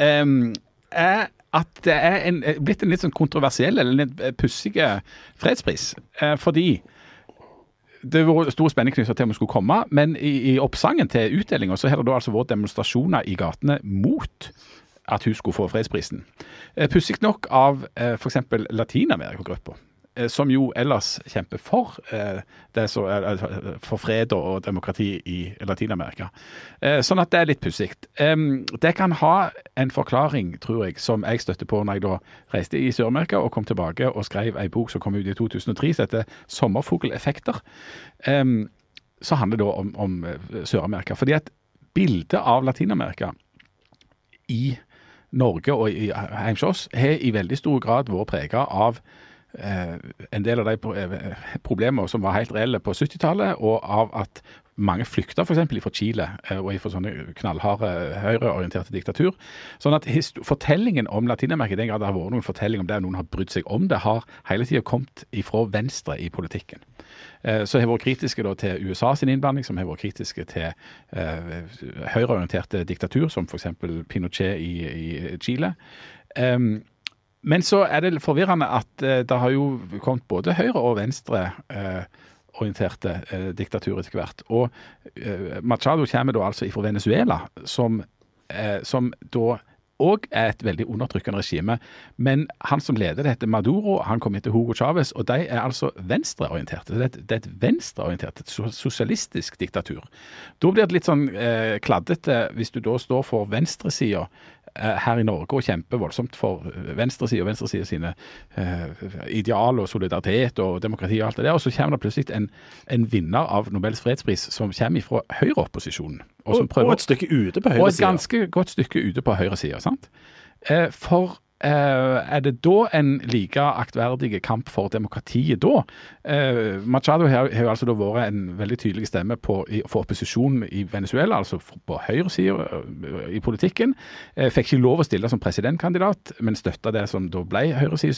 at det blitt en litt sånn kontroversiell eller en pussige fredspris, fordi det var stor spenning knyttet til om det skulle komme, men i oppsangen til utdelingen så har det da altså vært demonstrasjoner i gatene mot at hun skulle få fredsprisen. Pussig nok av for eksempel Latinamerika-grupper, som jo ellers kjemper for for fred og demokrati i Latinamerika. Sånn at det litt pussigt. Det kan ha en forklaring, tror jeg, som jeg støtte på når jeg da reiste i Sør-Amerika og kom tilbake og skrev en bok som kom ut i 2003, som heter Sommerfugleffekter. Så handler det da om Sør-Amerika. Fordi at bildet av Latinamerika i Norge og hjemme hos oss har i veldig stor grad vært preget av en del av de problemer som var helt reelle på 70-tallet, og av at mange flykta for eksempel fra Chile og fra sånne knallharde høyreorienterte diktatur. Sånn at fortellingen om Latinamerika, i den grad det har vært noen fortelling om det, noen har brydd seg om det, har hele tiden kommet ifra venstre i politikken. Så har vært kritiske da, til USA sin innblanding, som har vært kritiske til høyreorienterte diktatur, som for eksempel Pinochet i Chile. Men så det forvirrende at det har jo kommet både høyre og venstre orienterte diktaturer etter hvert. Og Machado kommer da altså fra Venezuela, som da og et veldig undertrykkende regime. Men han som leder det heter Maduro, han kom etter Hugo Chavez, og de altså venstreorienterte. Det er et venstreorientert, et sosialistisk diktatur. Da blir det litt sånn kladdete hvis du da står for venstresiden her i Norge og kjemper voldsomt for venstresiden sine ideal og solidaritet og demokrati og alt det der, og så kommer det plutselig en vinner av Nobels fredspris som kommer fra høyreopposisjonen. Og et stykke ute på høyre siden. Og et ganske godt stykke ute på høyre siden, sant? For det da en like aktverdig kamp for demokratiet da? Machado har jo altså da vært en veldig tydelig stemme for opposisjonen i Venezuela, altså på høyre siden i politikken. Fikk ikke lov å stille som presidentkandidat, men støtta det som da ble høyre siden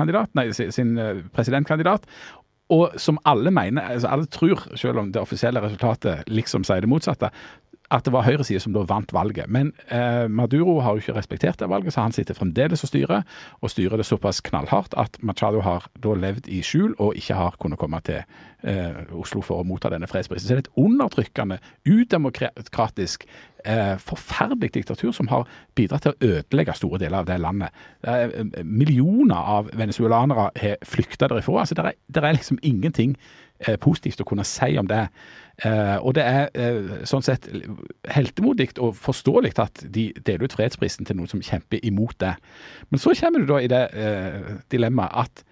sin presidentkandidat. Og som alle mener, altså alle tror, selv om det offisielle resultatet liksom sier det motsatte, at det var høyresiden som da vant valget. Men Maduro har jo ikke respektert det valget, så han sitter fremdeles og styrer det såpass knallhardt at Machado har da levd i skjul og ikke har kunnet komme til Oslo for å motta denne fredsprisen. Så det et undertrykkende, udemokratisk, forferdelig diktatur som har bidratt til å ødelegge store deler av det landet. Millioner av venezuelanere har flyktet derifra. Altså, det liksom ingenting positivt å kunne si om det. Og det sånn sett heltemodig og forståelig at de deler ut fredsprisen til noen som kjemper imot det. Men så kommer du da i det dilemmaet at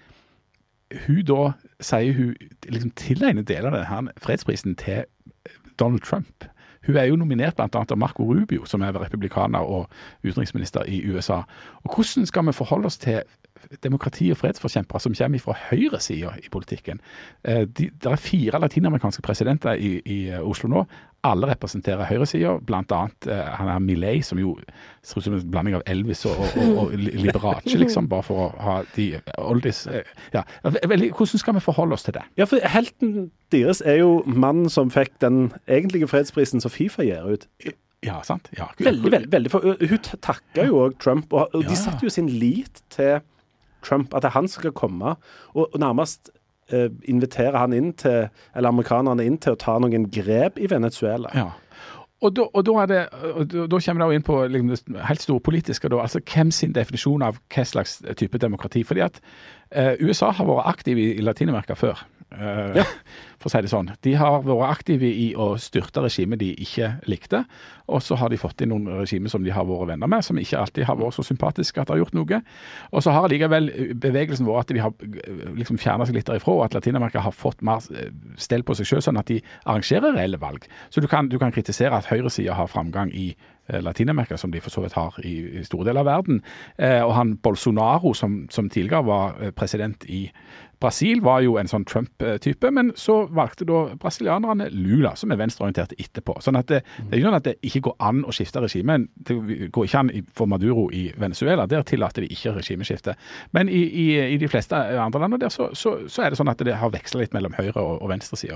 hun da sier hun liksom tilegner deler av denne fredsprisen til Donald Trump. Hun jo nominert blant annet av Marco Rubio, som republikaner og utenriksminister i USA. Og hvordan skal vi forholde oss til demokrati- og fredsforkjempere som kommer fra høyre siden i politikken? Det 4 latinamerikanske presidenter i Oslo nå. Alle representerer høyresiden, blant annet han Milei, som jo ser ut som en blanding av Elvis og Liberace, liksom, bare for å ha de oldies. Ja. Hvordan skal vi forholde oss til det? Ja, for helten deres jo mannen som fikk den egentlige fredsprisen som FIFA gir ut. Ja, sant? Ja, veldig. For hun takket jo også Trump, og de satte jo sin lit til Trump, at han skal komme, og nærmest invitere han inn til, eller amerikanerne inn til å ta noen grep i Venezuela. Ja. Og da kommer det jo inn på liksom, det helt store politiske, da, altså hvem sin definisjon av hva slags type demokrati. Fordi at USA har vært aktiv i Latinamerika før. For å si det sånn. De har vært aktive i å styrte regimet de ikke likte, og så har de fått inn noen regimer som de har vært venner med, som ikke alltid har vært så sympatiske at de har gjort noe. Og så har likevel bevegelsen vært at de har liksom fjernet seg litt derifra, og at Latinamerika har fått mer stell på seg selv, sånn at de arrangerer reelle valg. Så du kan kritisere at høyresiden har framgang i Latinamerika, som de for så vidt har i store deler av verden. Og han Bolsonaro, som tidligere var president i Brasil, var jo en sånn Trump-type, men så valgte da brasilianerne Lula, som venstreorientert etterpå. Sånn at det er jo sånn at det ikke går an å skifte regime. Det går ikke an for Maduro i Venezuela. Der tillater de ikke regimeskifte. Men i de fleste andre land der så det sånn at det har vekslet litt mellom høyre og venstresiden.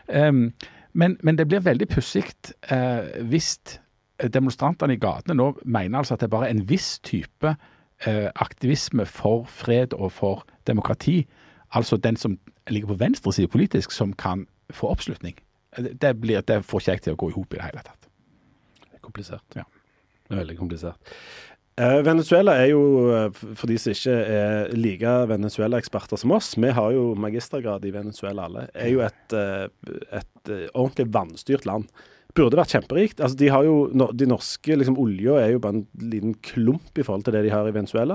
Men det blir veldig pussikt hvis demonstrantene i gatene nå mener altså at det bare en viss type aktivisme for fred og for demokrati, altså den som ligger på venstre side politisk, som kan få oppslutning. Det får ikke jeg til å gå ihop i det hele tatt. Det er komplisert. Ja. Det er veldig komplisert. Venezuela jo, for de som ikke like Venezuela-eksperter som oss, vi har jo magistergrad i Venezuela alle, jo et ordentlig vannstyrt land. Burde vært kjemperikt. Altså, de har jo, de norske liksom, olja jo bare en liten klump i forhold til det de har i Venezuela.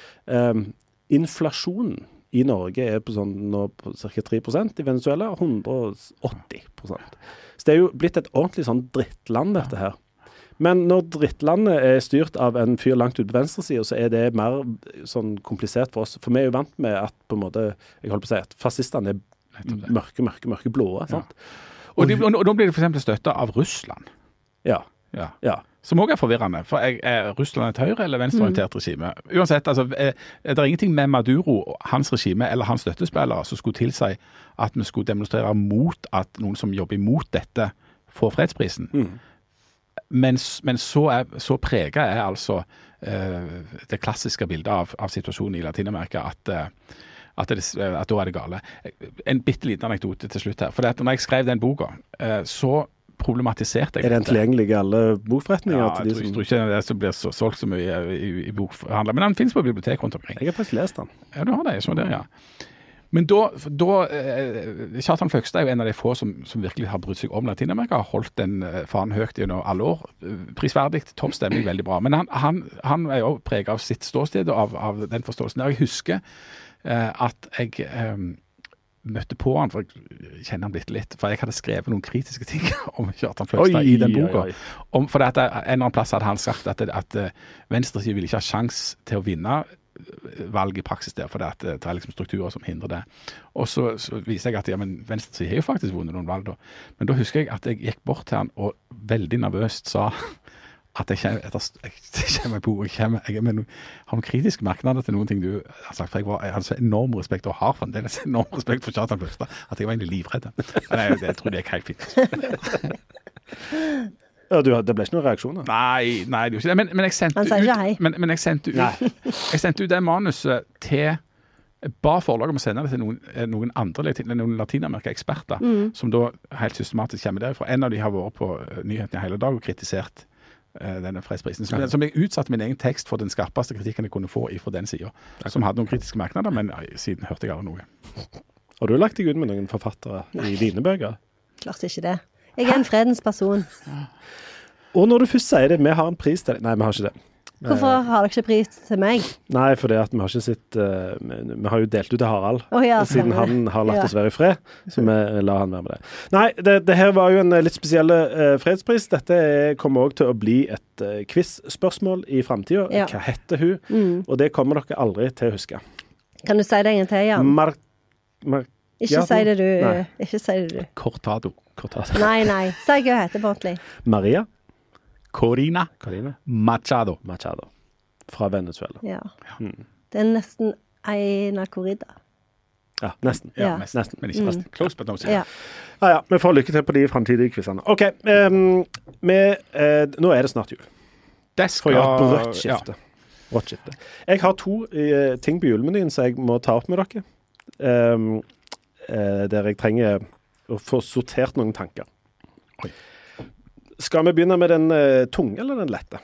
Inflasjonen i Norge på nå på ca. 3%, i Venezuela 180%. Så det jo blitt et ordentlig sånn drittland, dette her. Men når drittlandet styrt av en fyr langt ut på venstresiden, så det mer sånn komplisert for oss. For vi jo vant med at på en måte, jeg holdt på å si at fascistene mørke blåe, sant? Og da blir det for eksempel støttet av Russland. Ja. Som også forvirrende, for Russland et høyre- eller venstreorientert regime. Uansett, altså, det ingenting med Maduro, hans regime eller hans støttespillere som skulle tilsi at vi skulle demonstrere mot at noen som jobber imot dette får fredsprisen. Men så preget altså det klassiske bildet av situasjonen i Latinamerika at da det gale. En bitte liten anekdote til slutt her. For når jeg skrev den boka, så problematiserte jeg. Den tilgjengelig i alle bokforretninger? Ja, jeg tror ikke det blir solgt så mye i bokhandler. Men den finnes på bibliotek rundt omkring. Jeg har faktisk lest den. Ja, du har det. Jeg så det, ja. Men da Kjartan Fløgstad er jo en av de få som virkelig har brydd seg om Latinamerika, har holdt den fanen høyt gjennom alle år. Prisverdig, topp stemning, veldig bra. Men han er jo preget av sitt ståsted og av den forståelsen. Jeg husker at jeg møtte på han, for jeg kjenner han litt, for jeg hadde skrevet noen kritiske ting om Kjartan Fløgstad i den boka. For at en eller annen plass hadde han sagt at venstresiden vil ikke ha sjans til å vinne valg i praksis der, for det liksom strukturer som hindrer det. Og så viser jeg at venstresiden har jo faktisk vunnet noen valg da. Men da husker jeg at jeg gikk bort til han og veldig nervøst sa at jeg har noen kritiske merknader til noen ting du har sagt, for jeg hadde så enorm respekt og har fremdeles enorm respekt for Kjartan Fløgstad, at jeg var egentlig livredd. Men jeg tror det helt fint. Ja, det ble ikke noen reaksjoner? Nei, det gjorde ikke det. Men jeg sendte ut det manuset til ba forlaget om å sende det til noen andre, noen Latinamerika-eksperter, som da helt systematisk kommer derfra. En av de har vært på nyhetene hele dag og kritisert denne fredsprisen. Som jeg utsatte min egen tekst for den skarpeste kritikken jeg kunne få fra den siden, som hadde noen kritiske merknader, men siden hørte jeg aldri noe. Har du lagt deg ut med noen forfattere i dine bøker? Klart ikke det. Jeg en fredens person. Og når du først sier det, vi har en pris til deg. Nei, vi har ikke det. Hvorfor har dere ikke pris til meg? Nei, for det at vi har ikke sitt vi har jo delt ut til Harald, siden han har latt oss være i fred, så vi lar han være med det. Nei, det her var jo en litt spesiell fredspris. Dette kommer også til å bli et quiz-spørsmål i fremtiden. Ja. Hva heter hun? Og det kommer dere aldri til å huske. Kan du si det en gang til, Jan? Ikke si det du. Cortado. Nei. Si hva hun heter på ordentlig. Maria. Corina Machado. Fra Venezuela. Ja. Det nesten Aina Corrida. Ja, nesten. Ja, nesten. Men ikke fast. Close but no cigar. Ja, vi får lykke til på de fremtidige quizene. Ok, nå det snart jul. Det skal... Rødt skifte. Jeg har 2 ting på julemenyen som jeg må ta opp med dere. Der jeg trenger å få sortert noen tanker. Oi. Skal vi begynne med den tunge eller den lette?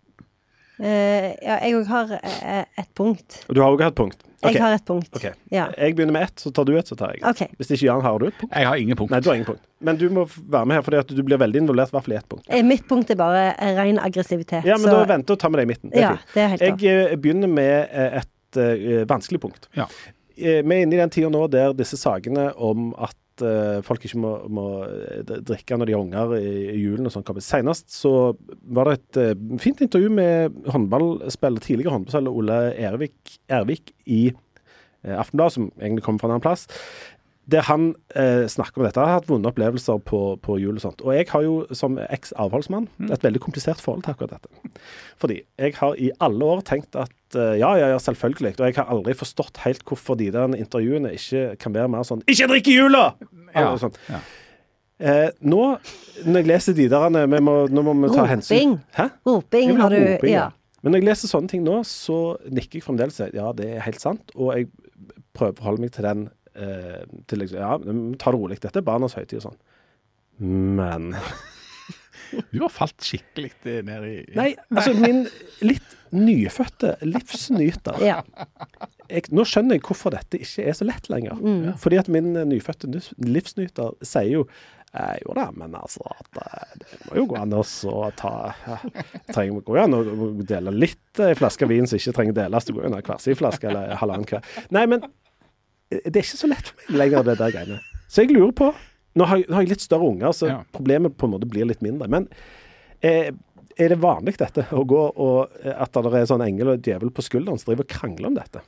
Ja, jeg har et punkt. Du har også et punkt? Okay. Jeg har et punkt. Okay. Ja. Jeg begynner med 1, så tar du 1, så tar jeg. Okay. Hvis ikke Jan, har du et punkt? Jeg har ingen punkt. Nei, du har ingen punkt. Men du må være med her, fordi at du blir veldig involvert, i hvert fall i 1 punkt. Mitt punkt bare ren aggressivitet. Ja, men da venter og tar med deg i midten. Det fint. Det helt klart. Jeg begynner med et vanskelig punkt. Ja. Vi inne i den tiden nå der disse sakene om at folk ikke må drikke når de har unger i julen og sånn. Senest så var det et fint intervju med tidligere håndballspiller Ole Ervik i Aftenbladet, som egentlig kommer fra en annen plass, der han snakker om dette. Jeg har hatt vonde opplevelser på jul og sånt. Og jeg har jo som eks-avholdsmann et veldig komplisert forhold til akkurat dette. Fordi jeg har i alle år tenkt at ja, selvfølgelig. Og jeg har aldri forstått helt hvorfor de der intervjuene ikke kan være mer sånn «Ikke drikk i jula!» Sånn. Ja. Nå, når jeg leser de der, nå må vi ta hensyn. Hæ? Roping har du, ja. Men når jeg leser sånne ting nå, så nikker jeg fremdeles. Ja, det helt sant. Og jeg prøver å forholde meg til den ja, ta det rolig. Dette barnas høytid og sånn. Men... Du har falt skikkelig ned i... Nei, altså min litt nyfødte livsnyter. Ja. Nå skjønner jeg hvorfor dette ikke så lett lenger. Fordi at min nyfødte livsnyter sier jo jo da, men altså det må jo gå an å trenger gå an å dele litt i flaske vin som ikke trenger deles. Det går jo en hver sin flaske eller halvannen hver. Nei, men det ikke så lett for meg lenger det der greiene. Så jeg lurer på, nå har jeg litt større unger, så problemet på en måte blir litt mindre, men Er det vanlig dette, å gå og at det er sånn engel og djevel på skulderen som driver og krangler om dette?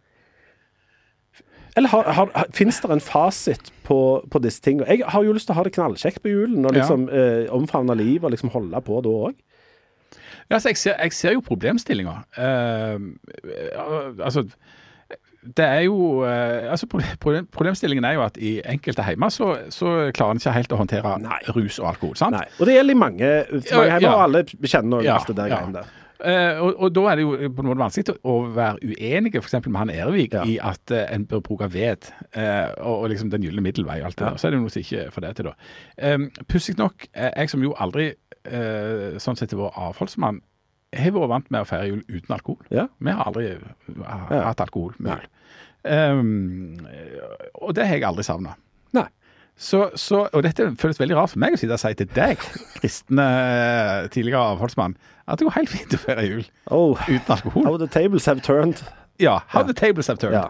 Eller finnes det en fasit på disse tingene? Jeg har jo lyst til å ha det knallkjekt på julen, og liksom omfavne liv og liksom holde på da også. Ja, altså jeg ser jo problemstillinger. Altså, det er jo problemstillingen er jo at i enkelte hjemme så klarer en ikke helt å håndtere rus og alkohol, sant? Nei, og det gjelder i mange hjemme, og alle kjenner alt det der greiene der. Og da er det jo på en måte vanskelig å være uenige, for eksempel med han Erevig, i at en bør bruke ved, og liksom den gylne middelvei og alt det der. Så er det jo noe som ikke får det til da. Pussig nok, jeg som jo aldri, sånn sett vår avholdsmann, har vært vant med å feire jul uten alkohol. Ja. Vi har aldri hatt alkohol med jul. Og det har jeg aldri savnet. Nei. Og dette føles veldig rart for meg å si til deg, kristne tidligere avholdsmann, at det går helt fint å feire jul uten alkohol. How the tables have turned. Ja, how the tables have turned.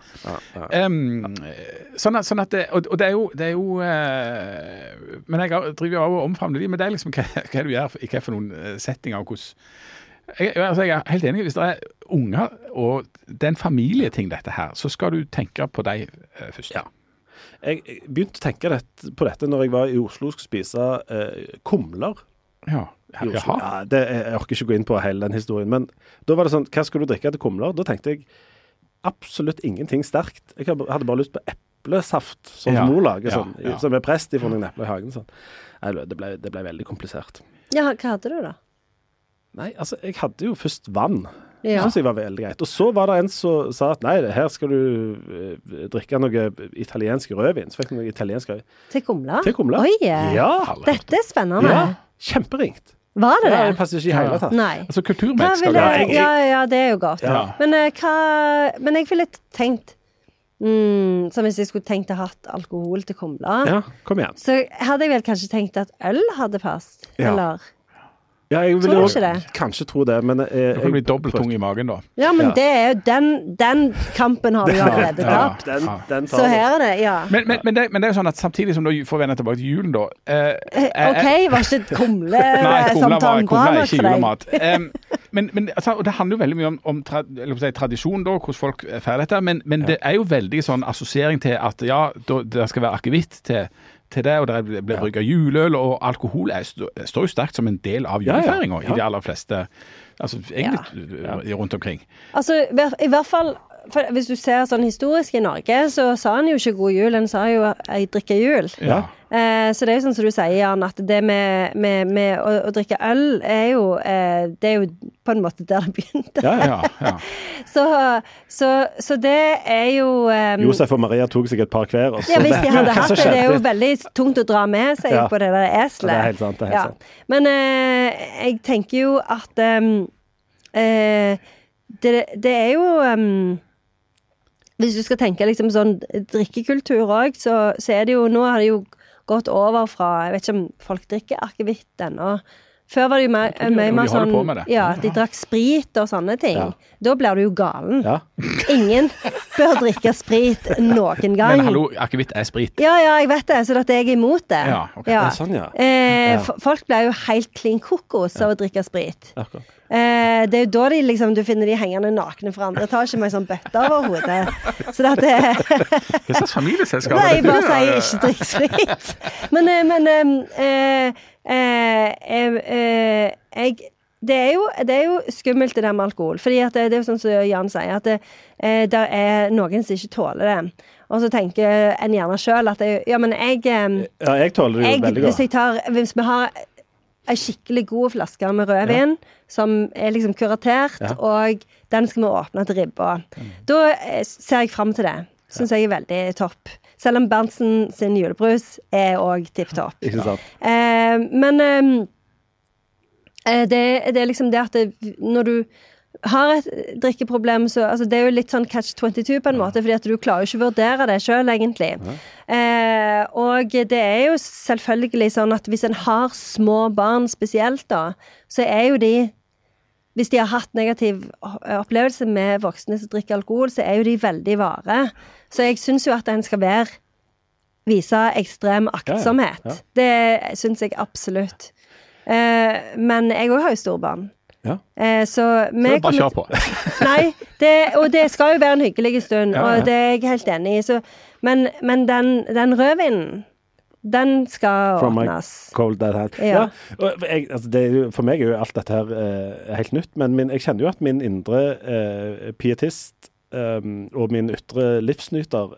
Sånn at det er jo men jeg driver jo over å omfavne de, men det er liksom hva du gjør, ikke for noen settinger og hvordan. Jeg er helt enig, hvis det er unger, og det er en familieting dette her, så skal du tenke på deg først. Ja. Jeg begynte å tenke på dette når jeg var i Oslo og skulle spise kumler. Ja, jeg orker ikke gå inn på hele den historien, men da var det sånn, hva skal du drikke til kumler? Da tenkte jeg absolutt ingenting sterkt. Jeg hadde bare lyst på eplesaft, sånn som mor lager, som er prest i for noen epler i hagen. Sånn. Det ble veldig komplisert. Ja, hva hadde du da? Nei, altså, jeg hadde jo først vann. Det synes jeg var veldig greit. Og så var det en som sa at nei, her skal du drikke noe italiensk rødvin. Så fikk du noe italiensk rødvin. Til kumla? Til kumla. Oi, dette er spennende. Ja, kjemperingt. Var det det? Ja, det passer ikke i hele tatt. Nei. Altså, kulturmelk skal du ha. Ja, det er jo godt. Ja. Men jeg ville tenkt, som hvis jeg skulle tenkt å ha hatt alkohol til kumla. Ja, kom igjen. Så hadde jeg vel kanskje tenkt at øl hadde passet, eller... Ja, jeg ville også kanskje tro det, men... Det kan bli dobbelt tung i magen da. Ja, men det er jo den kampen har du jo allerede tapt. Den så her er det, Men det er jo sånn at samtidig som du får vende tilbake til julen da... var ikke kumle samtalen bra nok for deg? Men og det handler jo veldig mye om tradisjon da, hvordan folk feirer dette, men det er jo veldig sånn assosiering til at det skal være akevitt til det, og det blir brygget juleøl, og alkohol står jo sterkt som en del av julefeiringen i de aller fleste, altså egentlig rundt omkring. Altså, i hvert fall, hvis du ser sånn historisk i Norge, så sa han jo ikke god jul, han sa jo jeg drikker jul. Ja. Så det er jo sånn som du sier, Jan, at det med å drikke øl det er jo på en måte der det begynte. Ja. Så det er jo... Josef og Maria tok seg et par hver. Ja, hvis de hadde hatt det. Det er jo veldig tungt å dra med seg på det der eselet. Det er helt sant, sant. Men jeg tenker jo at det er jo... hvis du skal tenke liksom sånn drikkekultur også, så er det jo, nå har det jo gått over fra, jeg vet ikke om folk drikker akevitt ennå. Før var det jo mer sånn, de drakk sprit og sånne ting. Ja. Da blir du jo galen. Ja. Ingen bør drikke sprit noen gang. Men hallo, akevitt er sprit. Ja, jeg vet det, så at jeg er imot det. Ja, okay. Det er sånn, folk blir jo helt klin kokos av å drikke sprit. Det er jo da du finner de hengende nakne for andre etasje med en sånn bøtte over hodet. Så det er... Hva slags familieselskap? Nei, jeg bare sier ikke drikk sprit. Det er jo skummelt det der med alkohol, fordi at det er jo sånn som Jan sier, at det er noen som ikke tåler det. Og så tenker en gjerne selv at jeg tåler det jo veldig godt. Hvis vi har en skikkelig god flaske med rødvin, som er liksom kuratert, og den skal vi åpne til ribba. Da ser jeg frem til det. Synes jeg er veldig topp. Selv om Berntsen sin julebrus er også tipptopp. Ikke sant. Men det er liksom det at når du har et drikkeproblem, så altså, det er jo litt sånn catch-22 på en måte, fordi at du klarer jo ikke å vurdere det selv egentlig. Og det er jo selvfølgelig sånn at hvis en har små barn spesielt da, så er jo de, hvis de har hatt negativ opplevelse med voksne som drikker alkohol, så er jo de veldig vare. Så jeg synes jo at en skal vise ekstrem aktsomhet. Det synes jeg absolutt. Men jeg også har jo storbarn. Ja. Så bare kjør på. Nei, og det skal jo være en hyggelig stund, og det er jeg helt enig i. Så, men den rødvinen, den skal åpnes. Cold Dead Hand. Ja. Og for meg er jo alt dette her helt nytt, men jeg kjenner jo at min indre pietist og min ytre livsnyter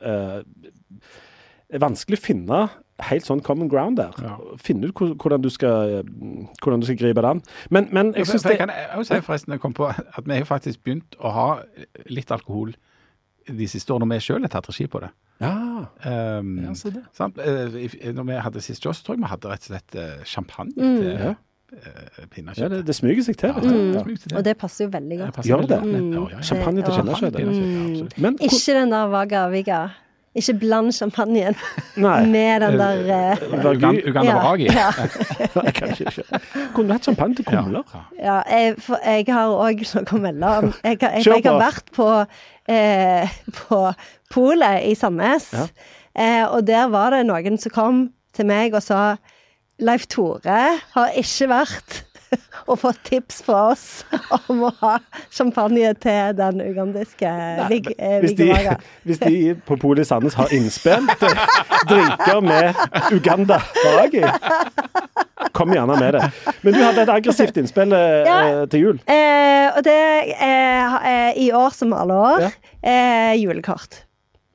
er vanskelig å finne helt sånn common ground der. Ja. Finne ut hvordan du skal gripe den. Men jeg synes det... Jeg kan jo si forresten, jeg kom på at vi har faktisk begynt å ha litt alkohol de siste årene, når vi selv har tatt regi på det. Ja, så det. Når vi hadde sist joss, tror jeg vi hadde rett og slett champagne til pinnekjøttet. Ja, det smyger seg til. Og det passer jo veldig godt. Gjør det? Champagne til pinnekjøttet. Men ikke den der Vaga. Ikke bland champagnen med den der... Uganda Varagi. Ja. Jeg kan ikke. Kunne du hatt champagne til kumler? Ja, jeg har også noe å melde om. Jeg har vært på Polet i Sandnes, og der var det noen som kom til meg og sa Leif Tore har ikke vært og fått tips fra oss om å ha champagne til den ugandiske Vigvaga. Hvis de på Polet i Sandnes har innspilt drinker med Uganda Varagi, kom gjerne med det. Men du hadde et aggressivt innspill til jul. Og det er i år som alle år julekort.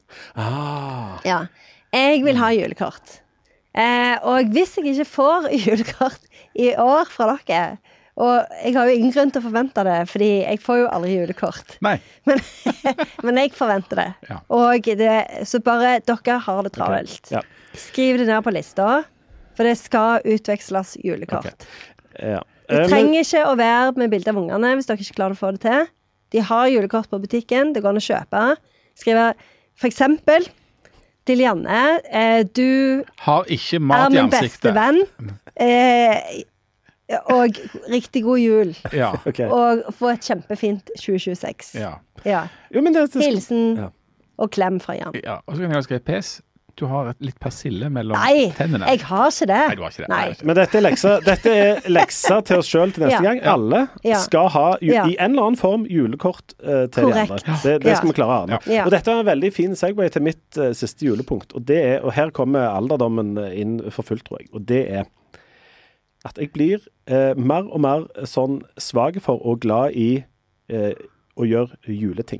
Ja. Jeg vil ha julekort. Og hvis jeg ikke får julekort i år fra dere, og jeg har jo ingen grunn til å forvente det, fordi jeg får jo aldri julekort. Nei. Men jeg forventer det. Ja. Og så bare, dere har det travelt. Okay. Ja. Skriv det ned på lista, for det skal utveksles julekort. Okay. Ja. Det trenger ikke å være med bilder av ungene, hvis dere ikke klarer å få det til. De har julekort på butikken, det går an å kjøpe. Skrive, for eksempel... Til Janne, du har ikke mat i ansiktet. Er min beste venn, og riktig god jul. Ja. Okay. Og få et kjempefint 2026. Ja. Jo, men Hilsen og klem fra Jan. Ja, og så kan jeg skrive PS. Du har litt persille mellom tennene. Nei, jeg har ikke det. Nei, du har ikke det. Nei. Men dette er lekser til oss selv til neste gang. Alle skal ha i en eller annen form julekort til de andre. Det skal vi klare å ane. Og dette er en veldig fin segway til mitt siste julepunkt. Og her kommer alderdommen inn for fullt, tror jeg. Og det er at jeg blir mer og mer sånn svag for og glad i å gjøre juleting.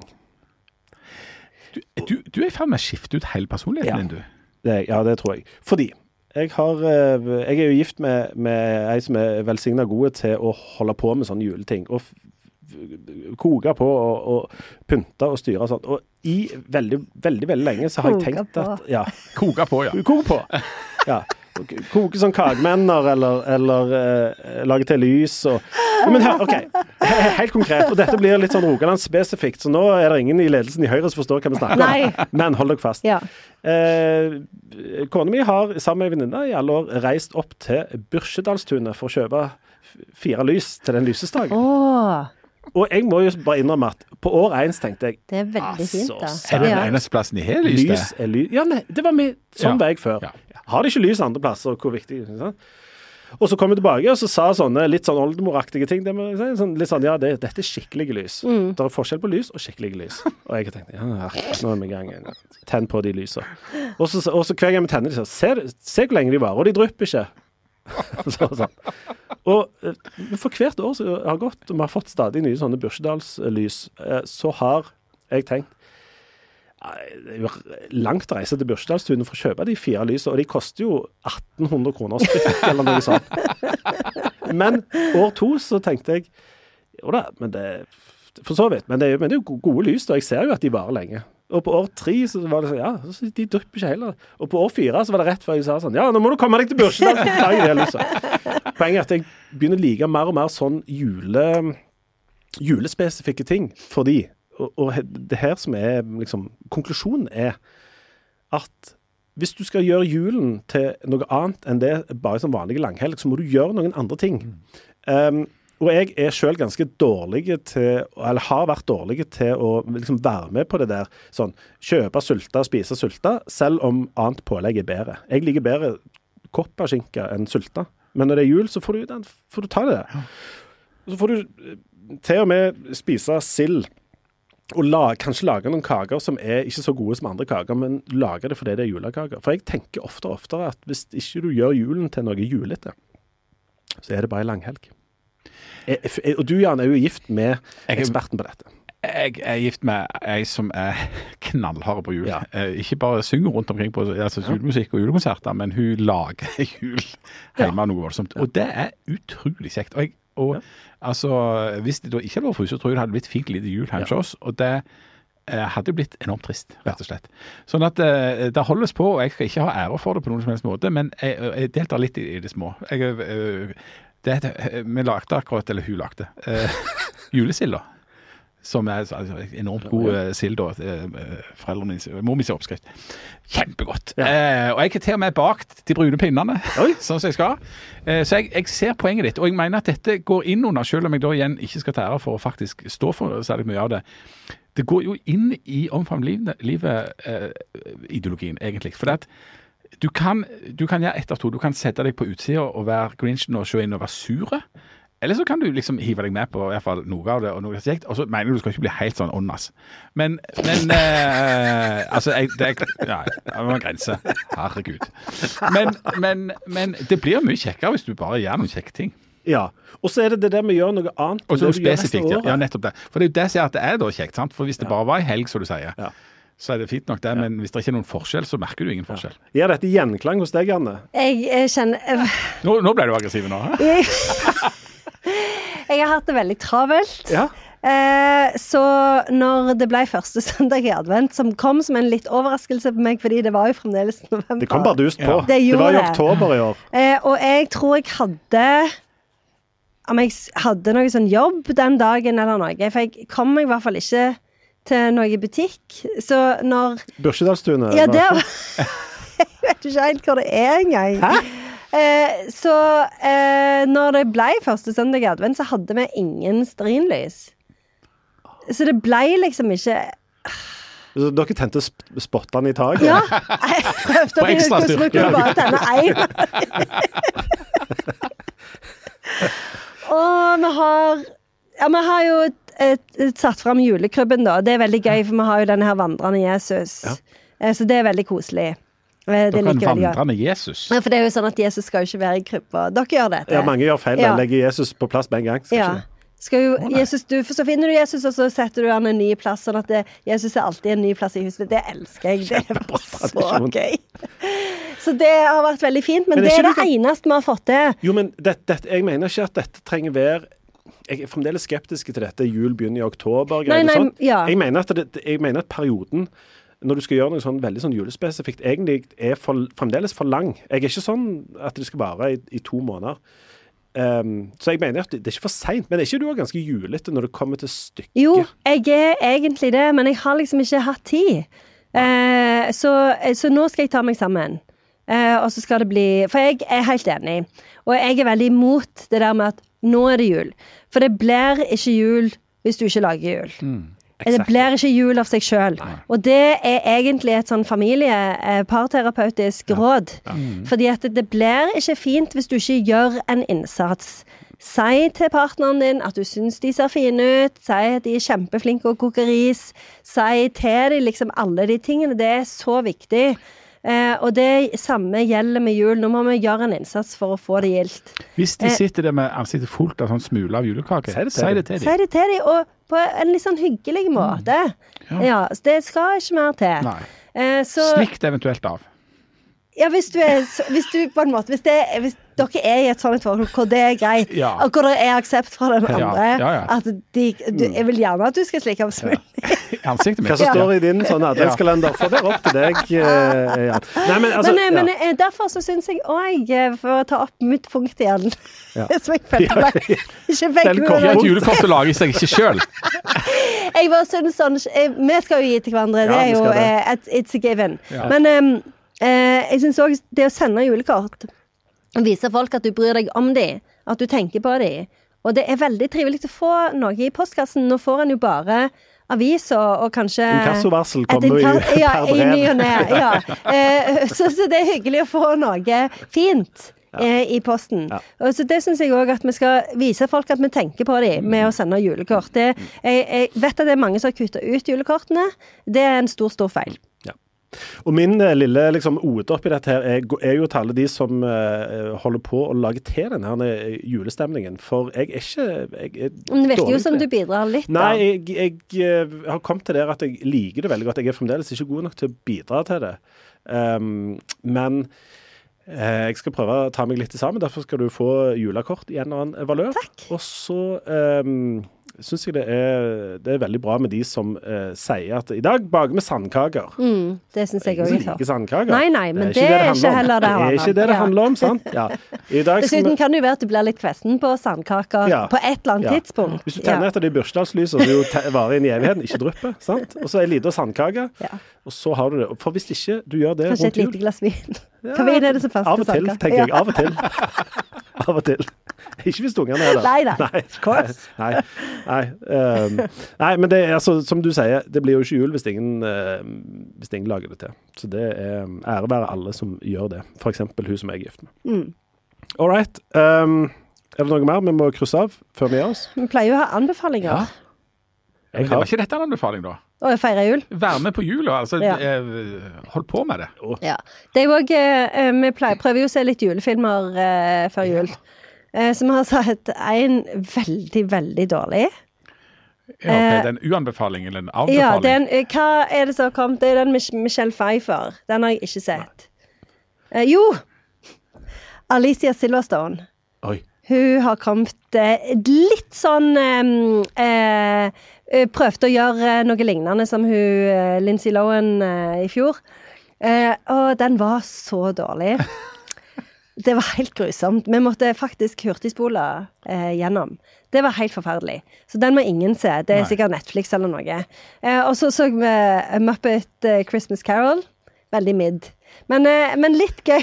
Du er i ferd med å skifte ut hele personligheten din, du. Ja, det tror jeg. Fordi jeg er jo gift med en som er velsignet gode til å holde på med sånne juleting. Og koke på og pynte og styre og sånt. Og i veldig, veldig, veldig lenge så har jeg tenkt at... Ja. Koke på, ja. Koke på, ja. Koke sånn kagemenner eller lage til lys men her, helt konkret, og dette blir litt sånn Rogaland spesifikt, så nå er det ingen i ledelsen i Høyre som forstår hva vi snakker om. Men hold dere fast. Kona mi har sammen med venninna i alle år reist opp til Byrkjedalstunet for å kjøpe 4 lys til den lysestagen. Og jeg må jo bare innrømme at på år 1 tenkte jeg det er veldig fint da. Er det den eneste plassen de har lys det? Ja, nei, det var sånn var jeg før. Har de ikke lys andre plasser, hvor viktig sånn? Og så kom jeg tilbake, og så sa sånne litt sånn oldemoraktige ting. Litt sånn, dette er skikkelige lys. Det er forskjell på lys og skikkelige lys. Og jeg tenkte, nå er vi i gang. Tenn på de lyser. Og så hver gang vi tenner de, se hvor lenge de var, og de drypper ikke. sånn. Og for hvert år som har gått, og vi har fått stadig nye sånne Byrkjedalslys, så har jeg tenkt, det er jo langt reise til Byrkjedalstunet for å kjøpe de 4 lyser, og de koster jo 1800 kroner stykk, eller noe sånt. Men år 2 så tenkte jeg, jo da, men det for så vidt, men det er jo gode lys, og jeg ser jo at de varer lenge. Og på år 3 så var det sånn, de drypper ikke heller. Og på år 4 så var det rett før jeg sa sånn, nå må du komme deg til Byrkjedal for å ta i det lyset. Poenget er at jeg begynner å like mer og mer sånn julespesifikke ting, fordi og det her som er liksom, konklusjonen er at hvis du skal gjøre julen til noe annet enn det bare som vanlige langhelg, så må du gjøre noen andre ting. Og jeg er selv ganske dårlig til, eller har vært dårlig til å liksom være med på det der, sånn, kjøpe sulta, spise sulta, selv om annet pålegg er bedre. Jeg liker bedre kopperskinke enn sulta, Men når det jul, så får du ta det. Og så får du til og med spise sild, og kanskje lage noen kaker som ikke så gode som andre kaker, men lage det fordi det julekaker. For jeg tenker oftere at hvis ikke du gjør julen til noe julete, så det bare en langhelg. Og du, Jan, jo gift med eksperten på dette. Jeg gift med ei som knallhard på jul. Ja. Ikke bare synger rundt omkring på julemusikk og julekonserter, men hun lager jul hjemme noe voldsomt. Og det utrolig kjekt. Altså, hvis det da ikke hadde vært for henne, så tror jeg det hadde blitt fint lite jul hjemme hos oss, og det hadde blitt enormt trist, rett og slett. Sånn at det holdes på, og jeg skal ikke ha ære for det på noen som helst måte, men jeg deltar litt i det små. Vi lagde akkurat, eller hun lagde, julesild da, som enormt god sild da, mor min sin oppskrift. Kjempegodt. Ja. Og jeg til og med bakt de brune pinnene, sånn som jeg skal. Så jeg ser poenget ditt, og jeg mener at dette går inn under, selv om jeg da igjen ikke skal ta ære for å faktisk stå for særlig mye av det. Det går jo inn i omfavn-livet-ideologien, egentlig. For at du kan gjøre ett av to. Du kan sette deg på utsida og være grinchen og se inn og være sure. Eller så kan du liksom hive deg med på i hvert fall noe av det, og noe kjekt, og så mener du skal ikke bli helt sånn åndas. Men altså, det var en grense. Herregud. Men det blir mye kjekkere hvis du bare gjør noen kjekke ting. Ja, og så det der vi gjør noe annet. Og så spesifikt, ja, nettopp det. For det jo det som gjør at det da kjekt, sant? For hvis det bare var en helg, som du sier, så det fint nok det, men hvis det ikke noen forskjell, så merker du ingen forskjell. Gjør dette gjenklang hos deg, Janne? Jeg kjenner... Nå ble du aggressiv nå, Jeg har hatt det veldig travelt. Ja. Så når det ble første søndag i advent, som kom som en litt overraskelse på meg, fordi det var jo fremdeles november. Det kom bare dust på. Det var i oktober i år. Og jeg tror jeg hadde noe sånn jobb den dagen eller noe, for jeg kom meg i hvert fall ikke til noe butikk. Så når... Børsedalstuene? Ja, det var... Jeg vet ikke helt hvor det engang. Hæ? Så når det ble første søndag i advent, så hadde vi ingen stearinlys. Så det ble liksom ikke... Så dere tente spottene i taket? Ja, jeg prøvde å finne hvordan vi kunne bare tenne en. Og vi har jo satt frem julekrybben da. Det veldig gøy, for vi har jo denne her vandrende Jesus. Ja. Så det veldig koselig. Dere kan vandre med Jesus. Ja, for det jo sånn at Jesus skal jo ikke være i krybba. Dere gjør dette. Ja, mange gjør feil. Legger Jesus på plass med en gang. Så finner du Jesus, og så setter du han en ny plass, sånn at Jesus alltid en ny plass i huset. Det elsker jeg. Det bare så gøy. Så det har vært veldig fint, men det det eneste vi har fått til. Jo, men jeg mener ikke at dette trenger være... Jeg fremdeles skeptisk til dette. Jul begynner i oktober. Jeg mener at perioden når du skal gjøre noe sånn veldig sånn julespesifikt, egentlig fremdeles for lang. Jeg ikke sånn at det skal vare i 2 måneder. Så jeg mener at det ikke for sent, men er ikke du også ganske julete når det kommer til stykket? Jo, jeg egentlig det, men jeg har liksom ikke hatt tid. Så nå skal jeg ta meg sammen. Og så skal det bli, for jeg helt enig, og jeg veldig imot det der med at nå det jul. For det blir ikke jul hvis du ikke lager jul. Det blir ikke jul av seg selv. Og det egentlig et sånn familie-parterapeutisk råd. Fordi at det blir ikke fint hvis du ikke gjør en innsats. Si til partneren din at du synes de ser fine ut. Si at de kjempeflinke å koke ris. Si til de liksom alle de tingene. Det så viktig. Og det samme gjelder med jul. Nå må vi gjøre en innsats for å få det gildt. Hvis de sitter der med ansiktet fullt av sånn smule av julekake, si det til dem. Si det til dem, og på en litt sånn hyggelig måte. Ja, det skal ikke mer til. Nei. Slikt eventuelt av. Ja, hvis du på en måte, hvis dere i et sånt forhold hvor det greit, og hvor det aksept fra den andre, at jeg vil gjerne at du skal slike av smule. Ansiktet mitt. Hva som står i din sånn adventskalender, for det opp til deg. Men derfor så synes jeg for å ta opp mitt punkt igjen, som jeg følte meg ikke fikk med. Et julekort å lage seg ikke selv. Jeg bare synes sånn, vi skal jo gi til hverandre, det jo it's a given. Men jeg synes også det å sende julekort viser folk at du bryr deg om dem, at du tenker på dem, og det veldig trivelig å få noe i postkassen. Nå får en jo bare aviser og kanskje inkassovarsel kommer jo per brev. Så det hyggelig å få noe fint i posten. Og så det synes jeg også at vi skal vise folk at vi tenker på dem med å sende julekort. Jeg vet at det er mange som har kuttet ut julekortene. Det er en stor, stor feil. Og min lille liksom, ode oppi dette her er jo til alle de som holder på å lage til denne julestemningen, for jeg er ikke Men det virker jo som du bidrar litt da. Nei, jeg har kommet til det at jeg liker det veldig godt. Jeg er fremdeles ikke god nok til å bidra til det. Men jeg skal prøve å ta meg litt sammen, derfor skal du få julekort i en eller annen valør. Takk. Og så synes jeg det er veldig bra med de som sier at i dag baker vi sandkaker. Det synes jeg også. Jeg liker sandkaker. Nei, men det er ikke heller det handler om. Det er ikke det handler om, sant? Ja. Dessuten kan det jo være at du blir litt kvesten på sandkaker på et eller annet tidspunkt. Hvis du tenner etter de bursdagslyser, så jo varer inn i evigheten, ikke drypper, sant? Og så en liten sandkake, og så har du det. For hvis ikke du gjør det kanskje rundt jul... Kanskje et lite glass vin. Hva vin er det som passer til sandkaker? Av og til, tenker jeg. Av og til. Av og til. Ikke hvis ungene er der. Nei, of course. Nei, men det er altså, som du sier, det blir jo ikke jul hvis ingen lager det til. Så det er ære være alle som gjør det. For eksempel hun som jeg er gift med. All right. Er det noe mer vi må krysse av før vi gjør oss? Vi pleier jo å ha anbefalinger. Ja. Det var ikke dette en anbefaling da? Å feire jul? Være med på jul, altså. Hold på med det. Ja. Det er jo også, vi prøver jo å se litt julefilmer før jul. Så vi har sett en veldig, veldig dårlig. Ja, okay. Det er en uanbefaling eller en avbefaling? Ja, hva er det som har kommet? Det er den Michelle Pfeiffer. Den har jeg ikke sett. Jo! Alicia Silverstone. Oi. Hun har kommet litt sånn prøvde å gjøre noe lignende som hun Lindsay Lohan i fjor. Og den var så dårlig. Det var helt grusomt. Vi måtte faktisk hurtigspole gjennom. Det var helt forferdelig. Så den må ingen se. Det er sikkert Netflix eller noe. Og så vi Muppet Christmas Carol. Veldig midd. Men litt gøy.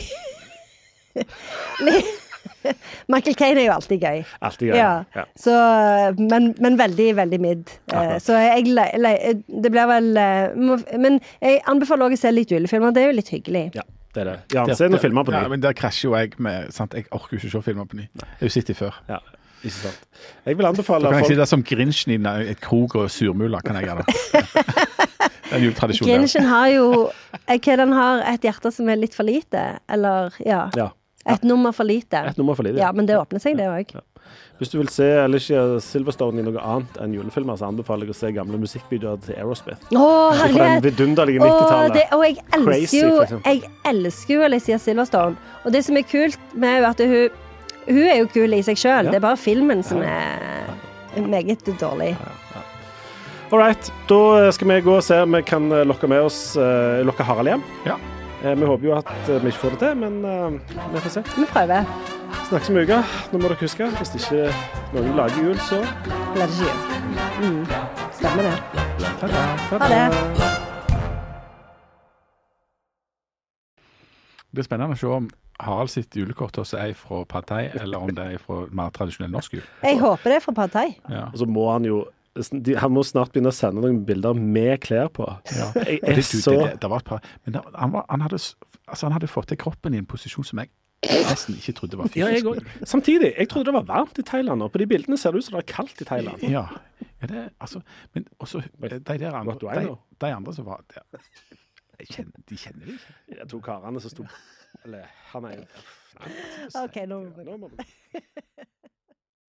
Michael Caine er jo alltid gøy. Alltid gøy, ja. Så, men veldig, veldig midd. Så det blir vel... Men jeg anbefaler også å se litt julefilmer. Det er jo litt hyggelig. Ja, det er det. Ja, se noen filmer på ny. Ja, men der krasjer jo jeg med... Sant? Jeg orker jo ikke å se filmer på ny. Jeg har jo sittet før. Ja, ikke sant. Jeg vil anbefale... Så kan jeg sitte som Grinchen i et krog og surmula, kan jeg gjøre det. Det er en juletradisjon. Grinchen har jo... Den har et hjerte som er litt for lite, eller... Ja. Et nummer for lite. Et nummer for lite. Ja, men det åpner seg det også. Ja. Hvis du vil se Alicia Silverstone i noe annet enn julefilmer, så anbefaler jeg å se gamle musikkvideoer til Aerosmith. Herlighet! Fra den vidunderlige 90-tallet. Og jeg elsker jo Alicia Silverstone. Og det som er kult med henne, at hun er jo kul i seg selv. Det er bare filmen som er meget dårlig. Alright, da skal vi gå og se om vi kan lokke Harald hjem. Ja. Vi håper jo at vi ikke får det til, men vi får se. Vi prøver. Snakkes om uka. Nå må dere huske, hvis ikke noen lager jul, så... Blir det ikke jul. Stemmer det. Ha det. Det er spennende å se om Harald sitt julekort også er fra Pad Thai, eller om det er fra mer tradisjonell norsk jul. Jeg håper det er fra Pad Thai. Ja. Og så må han jo... Han må snart begynne å sende noen bilder med klær på. Ja. Det var et par... Men han hadde fått til kroppen i en posisjon som jeg nesten ikke trodde var fysisk. Samtidig, jeg trodde det var varmt i Thailand, og på de bildene ser det ut som det er kaldt i Thailand. Ja, det er altså... Men også de andre som var der... De kjenner det ikke. De to karene som stod... Eller, han er... Ok, nå må vi...